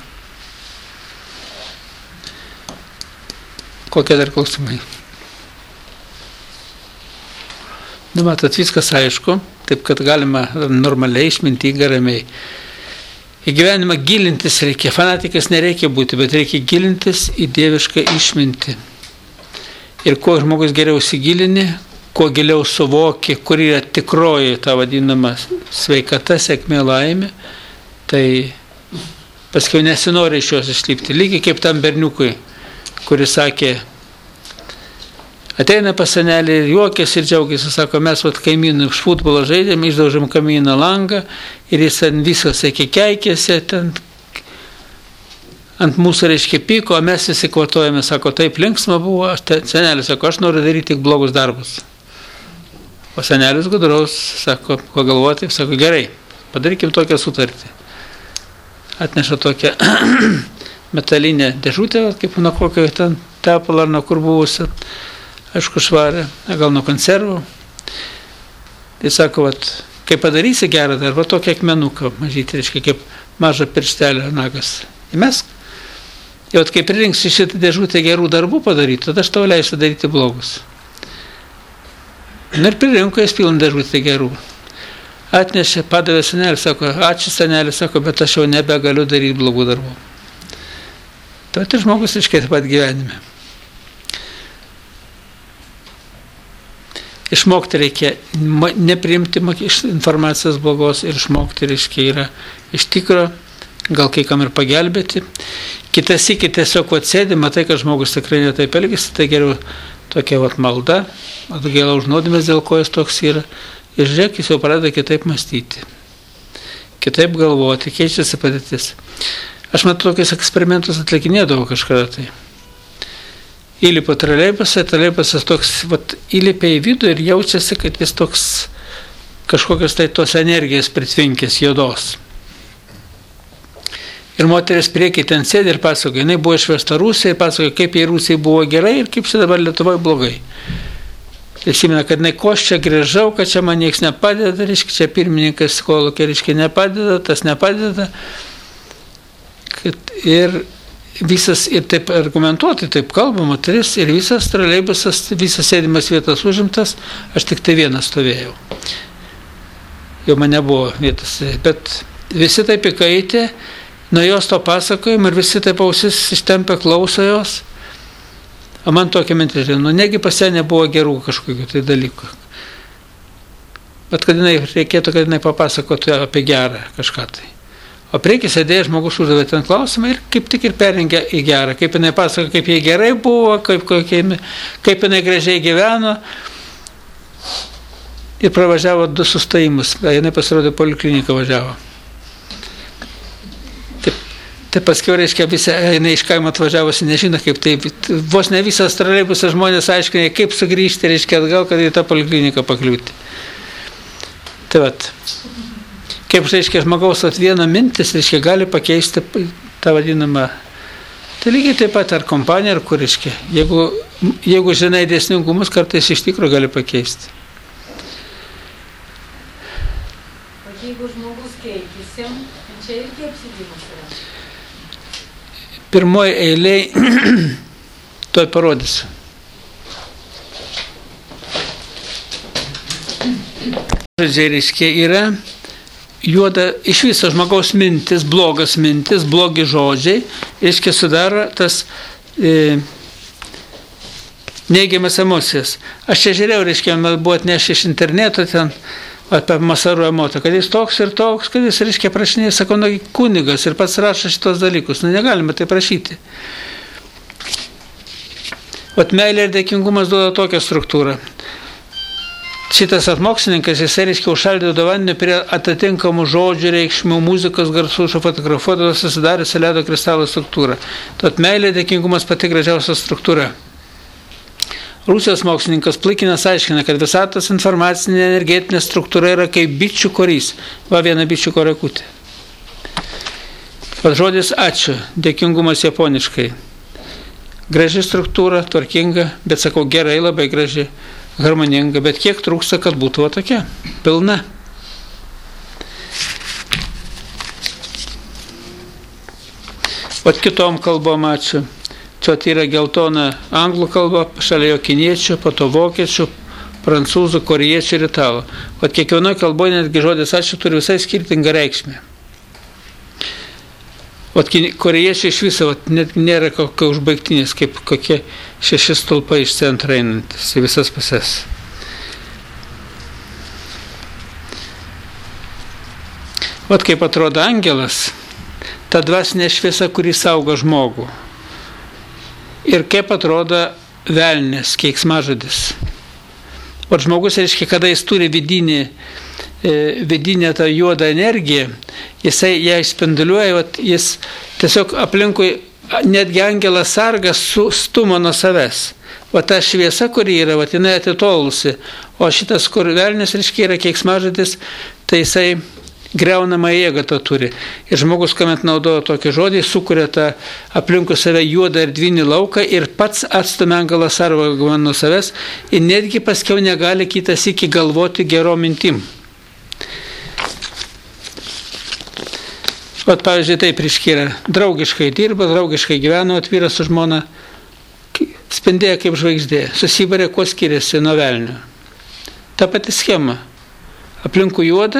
Kokie dar klausimai? Nu, matot, viskas aišku, taip, kad galima normaliai, išmintingai, ramiai. Į gyvenimą gilintis reikia, fanatikas nereikia būti, bet reikia gilintis į dievišką išmintį. Ir kuo žmogus geriau įsigilini, kuo giliau suvoki, kur yra tikroji ta vadinama sveikata, sėkmė, laimė, tai paskiau nesinori iš jos išlipti. Lygiai kaip tam berniukui, kuris sakė, ateina pas senelį ir juokėsi ir džiaugiasi, sako, mes vat kaimynų už futbolą žaidėm, išdaužėm kaimyną langą ir jis ten viskas, sakė, keikėsi, ten ant mūsų, reiškia, pyko, o mes visi kvatojame, sako, taip linksma buvo, senelis sako, aš noriu daryti tik blogus darbus. O senelis gudraus, sako, ko galvoti, sako, gerai, padarykim tokią sutartį. Atneša tokią metalinę dėžutę, kaip nuo kokio ten tepalo ar nuo kur buvusi, aišku, švarę, gal nuo konservų. Tai sako, vat, kai padarysi gerą darbą, tokį akmenuką mažyti, reiškia, kaip mažą pirštelę nagas. Įmesk. Ir vat, kai pririnksi šitą dėžutę gerų darbų padaryti, tada aš tau leisiu daryti blogus. Ir pririnko jis pilną dėžutę gerų. Atnešė, padavė senelį, sako, ačiū senelį, sako, bet aš jau nebegaliu daryti blogų darbų. Tai tai žmogus iškai taip pat gyvenime. Išmokti reikia, nepriimti informacijos blogos ir išmokti reiškia yra iš tikro gal kai kam ir pagelbėti. Kitas iki tiesiog atsėdi, matai, kad žmogus tikrai netaip elgesi, tai geriau tokia vat malda, atgaila už nuodėmes, dėl ko jis toks yra. Ir žiūrėk, jis jau pradeda kitaip mąstyti, kitaip galvoti, keičiasi padėtis. Aš matau, tokius eksperimentus atlikinėdavau kažkada tai. Įlipo troleibusą, troleibusas toks, vat, įlipia į vidų ir jaučiasi, kad jis toks kažkokios tai tos energijos pritvinkės juodos. Ir moteris priekį ten sėdė ir pasakoja, jinai buvo išvesta Rusija ir pasakoja, kaip jai Rusijai buvo gerai ir kaip čia dabar Lietuvoje blogai. Prisimena, kad jinai ko aš čia grįžau, kad čia man nieks nepadeda, reiškia, čia pirmininkas kolokė, reiškia, nepadeda, tas nepadeda. Kad ir visas, ir taip argumentuoti, taip kalba moteris, ir visas troleibusas, visas sėdimas vietas užimtas, aš tik tai vienas stovėjau. Jau man nebuvo vietas, bet visi taip įkaitė, nuo jos to pasakojimo ir visi taip ausis ištempė klauso jos. O man tokia mintis, nu negi pas ją nebuvo gerų kažkokių tai dalykų. Bet kad jinai, reikėtų, kad jinai papasakotų apie gerą kažką tai. O priekį sėdėjo žmogus uždavė ten klausimą ir kaip tik ir perrengė į gerą. Kaip jinai pasako, kaip jai gerai buvo, kaip, kokie, kaip jinai gražiai gyveno. Ir pravažiavo du sustojimus. Jinai pasirodė polikliniką važiavo. Tai paskiau, reiškia, visi, jinai iš kaimo atvažiavosi, nežino, kaip taip, vos ne visas troleibusas žmonės aiškina, kaip sugrįžti, reiškia, atgal, kad į tą polikliniką pakliūti. Tai vat, kaip, reiškia, žmogaus at vieną mintis, reiškia, gali pakeisti tą vadinamą, tai lygiai taip pat ar kompanija, ar kur, reiškia, jeigu, jeigu žinai dėsningumus, kartais iš tikrųjų gali pakeisti. O jeigu žmogus keitysi, čia irgi apsigymas yra? Pirmoji eiliai toj parodysiu. Žodžiai, reiškia, yra juoda, iš viso žmogaus mintis, blogas mintis, blogi žodžiai, reiškia, sudaro tas e, neigiamas emocijas. Aš čia žiūrėjau, reiškia, man buvo atnešę iš interneto ten, apie Masaru Emoto, kad jis toks ir toks, kad jis, reiškia, prašinė, sako, nu, kunigas ir pats rašo šitos dalykus. Nu, negalime tai prašyti. Vat meilė ir dėkingumas duoda tokią struktūrą. Šitas atmokslininkas, jis, reiškia, užšaldė vandenį prie atitinkamų žodžių, reikšmių, muzikos garsų, fotografuodamas susidarė ledo kristalo struktūrą. Tad meilė ir dėkingumas pati gražiausia struktūra. Rusijos mokslininkas Plikinas aiškina, kad visatos informacinė energetinė struktūra yra kaip bičių korys. Va viena bičių korekutė. Pat žodis ačiū, dėkingumas japoniškai. Graži struktūra, tvarkinga, bet sakau gerai, labai graži, harmoninga, bet kiek trūksta, kad būtų va tokia, pilna. Vat kitom kalbom ačiū. Čia yra geltona anglų kalba, šalia jo kiniečių, po to vokiečių, prancūzų, korėjiečių ir italų. Vat kiekvienoje kalboje netgi žodis ačiū turi visai skirtingą reikšmę. Vat korėjiečiai iš viso vat, net nėra kokia užbaigtinės, kaip kokie šeši stulpai iš centro einantis į visas pusės. Vat kaip atrodo angelas, ta dvasinė šviesa, kuri saugo žmogų. Ir kaip atrodo velnės, keiksmažodis. O žmogus, reiškia, kada jis turi vidinį, e, vidinę tą juodą energiją, jisai ją išspinduliuoja, jis tiesiog aplinkui, netgi angelas sargas stumo nuo savęs. O ta šviesa, kuri yra, vat, jinai atitolusi. O šitas, kur velnės, reiškia, yra keiksmažodis, tai jisai greunamą jėgą to turi. Ir žmogus, kuomet naudoja tokį žodį, sukuria tą aplinkų save juodą erdvinį lauką ir pats atstumia angelą sargą nuo savęs ir netgi paskiau negali kitas iki galvoti gerom mintim. Vat, pavyzdžiui, taip reiškia, draugiškai dirba, draugiškai gyveno, atvyras su žmona, spindėjo kaip žvaigždė, susibarė, kuo skiriasi nuo velnio. Ta pati schema. Aplinkų juoda,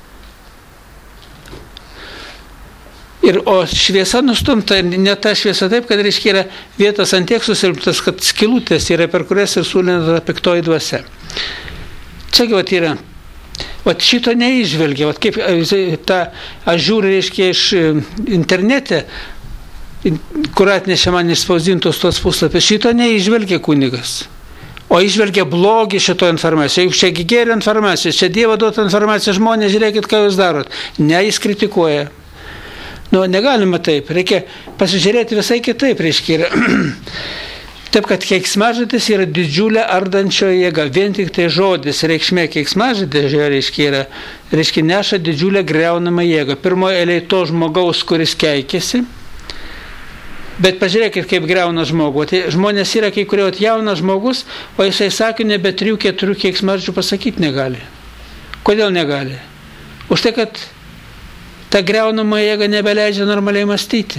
ir, o šviesa nustumta, ne ta šviesa taip, kad reiškia yra vietos ant tiek susilptas, kad skilutės yra, per kurias ir sulenda piktoji dvasia. Čiagi vat yra Vat šito neižvelgia. Vat kaip ta, aš žiūriu, reiškia, iš internete, kur atnešė man išspausdintos tos puslapės, šito neižvelgia kunigas. O išvelgia blogį šito informaciją. Juk čia gėrė informacija, čia Dievo duota informacija, žmonės, žiūrėkit, ką jūs darot. Ne, jis kritikuoja. Nu, negalima taip, reikia pasižiūrėti visai kitaip, reiškia. Taip, kad keiksmažodis yra didžiulė ardančio jėga. Vien tik tai žodis, reikšmė keiksmažodis, reiškia, yra, reiškia, neša didžiulę greunamą jėgą. Pirmoje eilėje to žmogaus, kuris keikėsi. Bet pažiūrėkit, kaip greuna žmogų. Tai žmonės yra kai kurie jaunas žmogus, o jisai sako, nebe trijų, keturių keiksmažodžių pasakyti negali. Kodėl negali? Už tai, kad ta greunama jėga nebeleidžia normaliai mąstyti.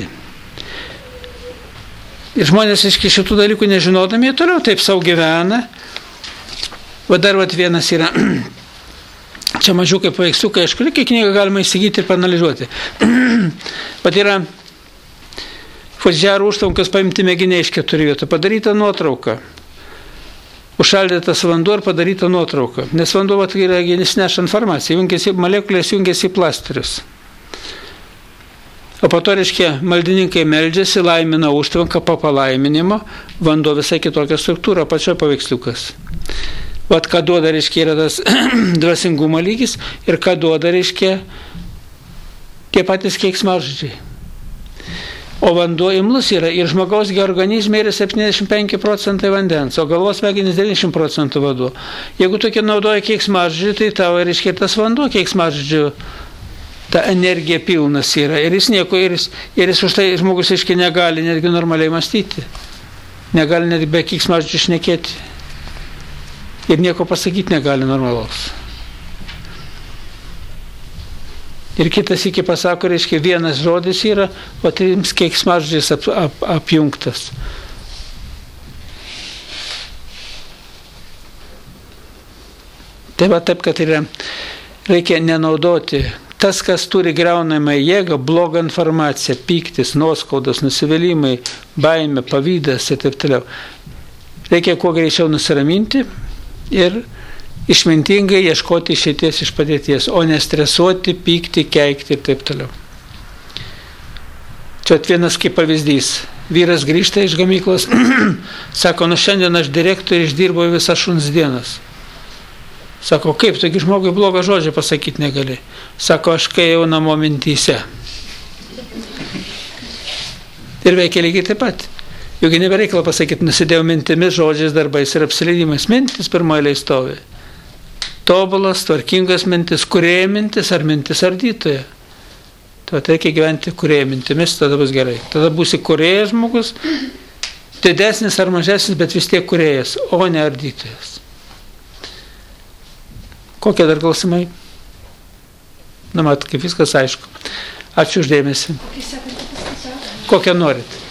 Ir žmonės iš šitų dalykų nežinodami, jie toliau taip savo gyvena. Va dar vat vienas yra, čia mažiukai paveiksliukai, aišku, reikia knygą galima įsigyti ir panalizuoti. Vat yra Fodžiarų užtvankas paimti mėginiai iš keturių vietų, padaryta nuotrauka. Užšaldytas vanduo ir padaryta nuotrauka. Nes vanduo vat, yra, jis neša informaciją, jungiasi, molekulės jungiasi į plasterius. O po to, reiškia, maldininkai meldžiasi, laimina užtvanką po palaiminimo, vanduo visai kitokia struktūra, pačio paveiksliukas. Vat ką duoda, reiškia, yra tas dvasingumo lygis ir ką duoda, reiškia, tie patys keiksmažodžiai. O vanduo imlus yra ir žmogaus organizme yra septyniasdešimt penki procentai vandens, o galvos smegenys devyniasdešimt procentų vanduo. Jeigu tokie naudoja keiksmažodžių, tai tavo, reiškia, tas vanduo keiksmažodžių, ta energija pilnas yra. Ir jis nieko, ir jis, ir jis už tai žmogus, reiškia, negali netgi normaliai mąstyti. Negali netgi be keiksmažodžių šnekėti. Ir nieko pasakyti negali normalaus. Ir kitas iki pasako, reiškia, vienas žodis yra, o trims keiksmažodžiais ap, ap, apjungtas. Tai va taip, kad yra, reikia nenaudoti. Tas, kas turi greunamą jėgą, blogą informaciją, pyktis, nuoskaudos, nusivylimai, baimė, pavydas ir taip toliau. Reikia kuo greičiau nusiraminti ir išmintingai ieškoti išeities iš padėties, o nestresuoti, pykti, keikti ir taip toliau. Čia vienas kaip pavyzdys. Vyras grįžta iš gamyklos, sako, nu šiandien aš direktoriui išdirbau visą šuns dienas. Sako, kaip, taigi žmogui blogą žodžią pasakyti negali. Sako, aš kai jau namo mintyse. Ir veikia lygiai taip pat. Juk nebereikalo pasakyti, nusidėjau mintimis, žodžiais, darbais ir apsileidimais. Mintis pirmoje stovi. Tobulas, tvarkingas mintis, kurėja mintis ar mintis ardytoja. Tad reikia gyventi kurėja mintimis, tada bus gerai. Tada būsi kurėjas žmogus, didesnis ar mažesnis, bet vis tiek kurėjas, o ne ardytojas. Kokie dar klausimai? Na, mat, kaip viskas aišku. Ačiū uždėmesi. Kokią norit.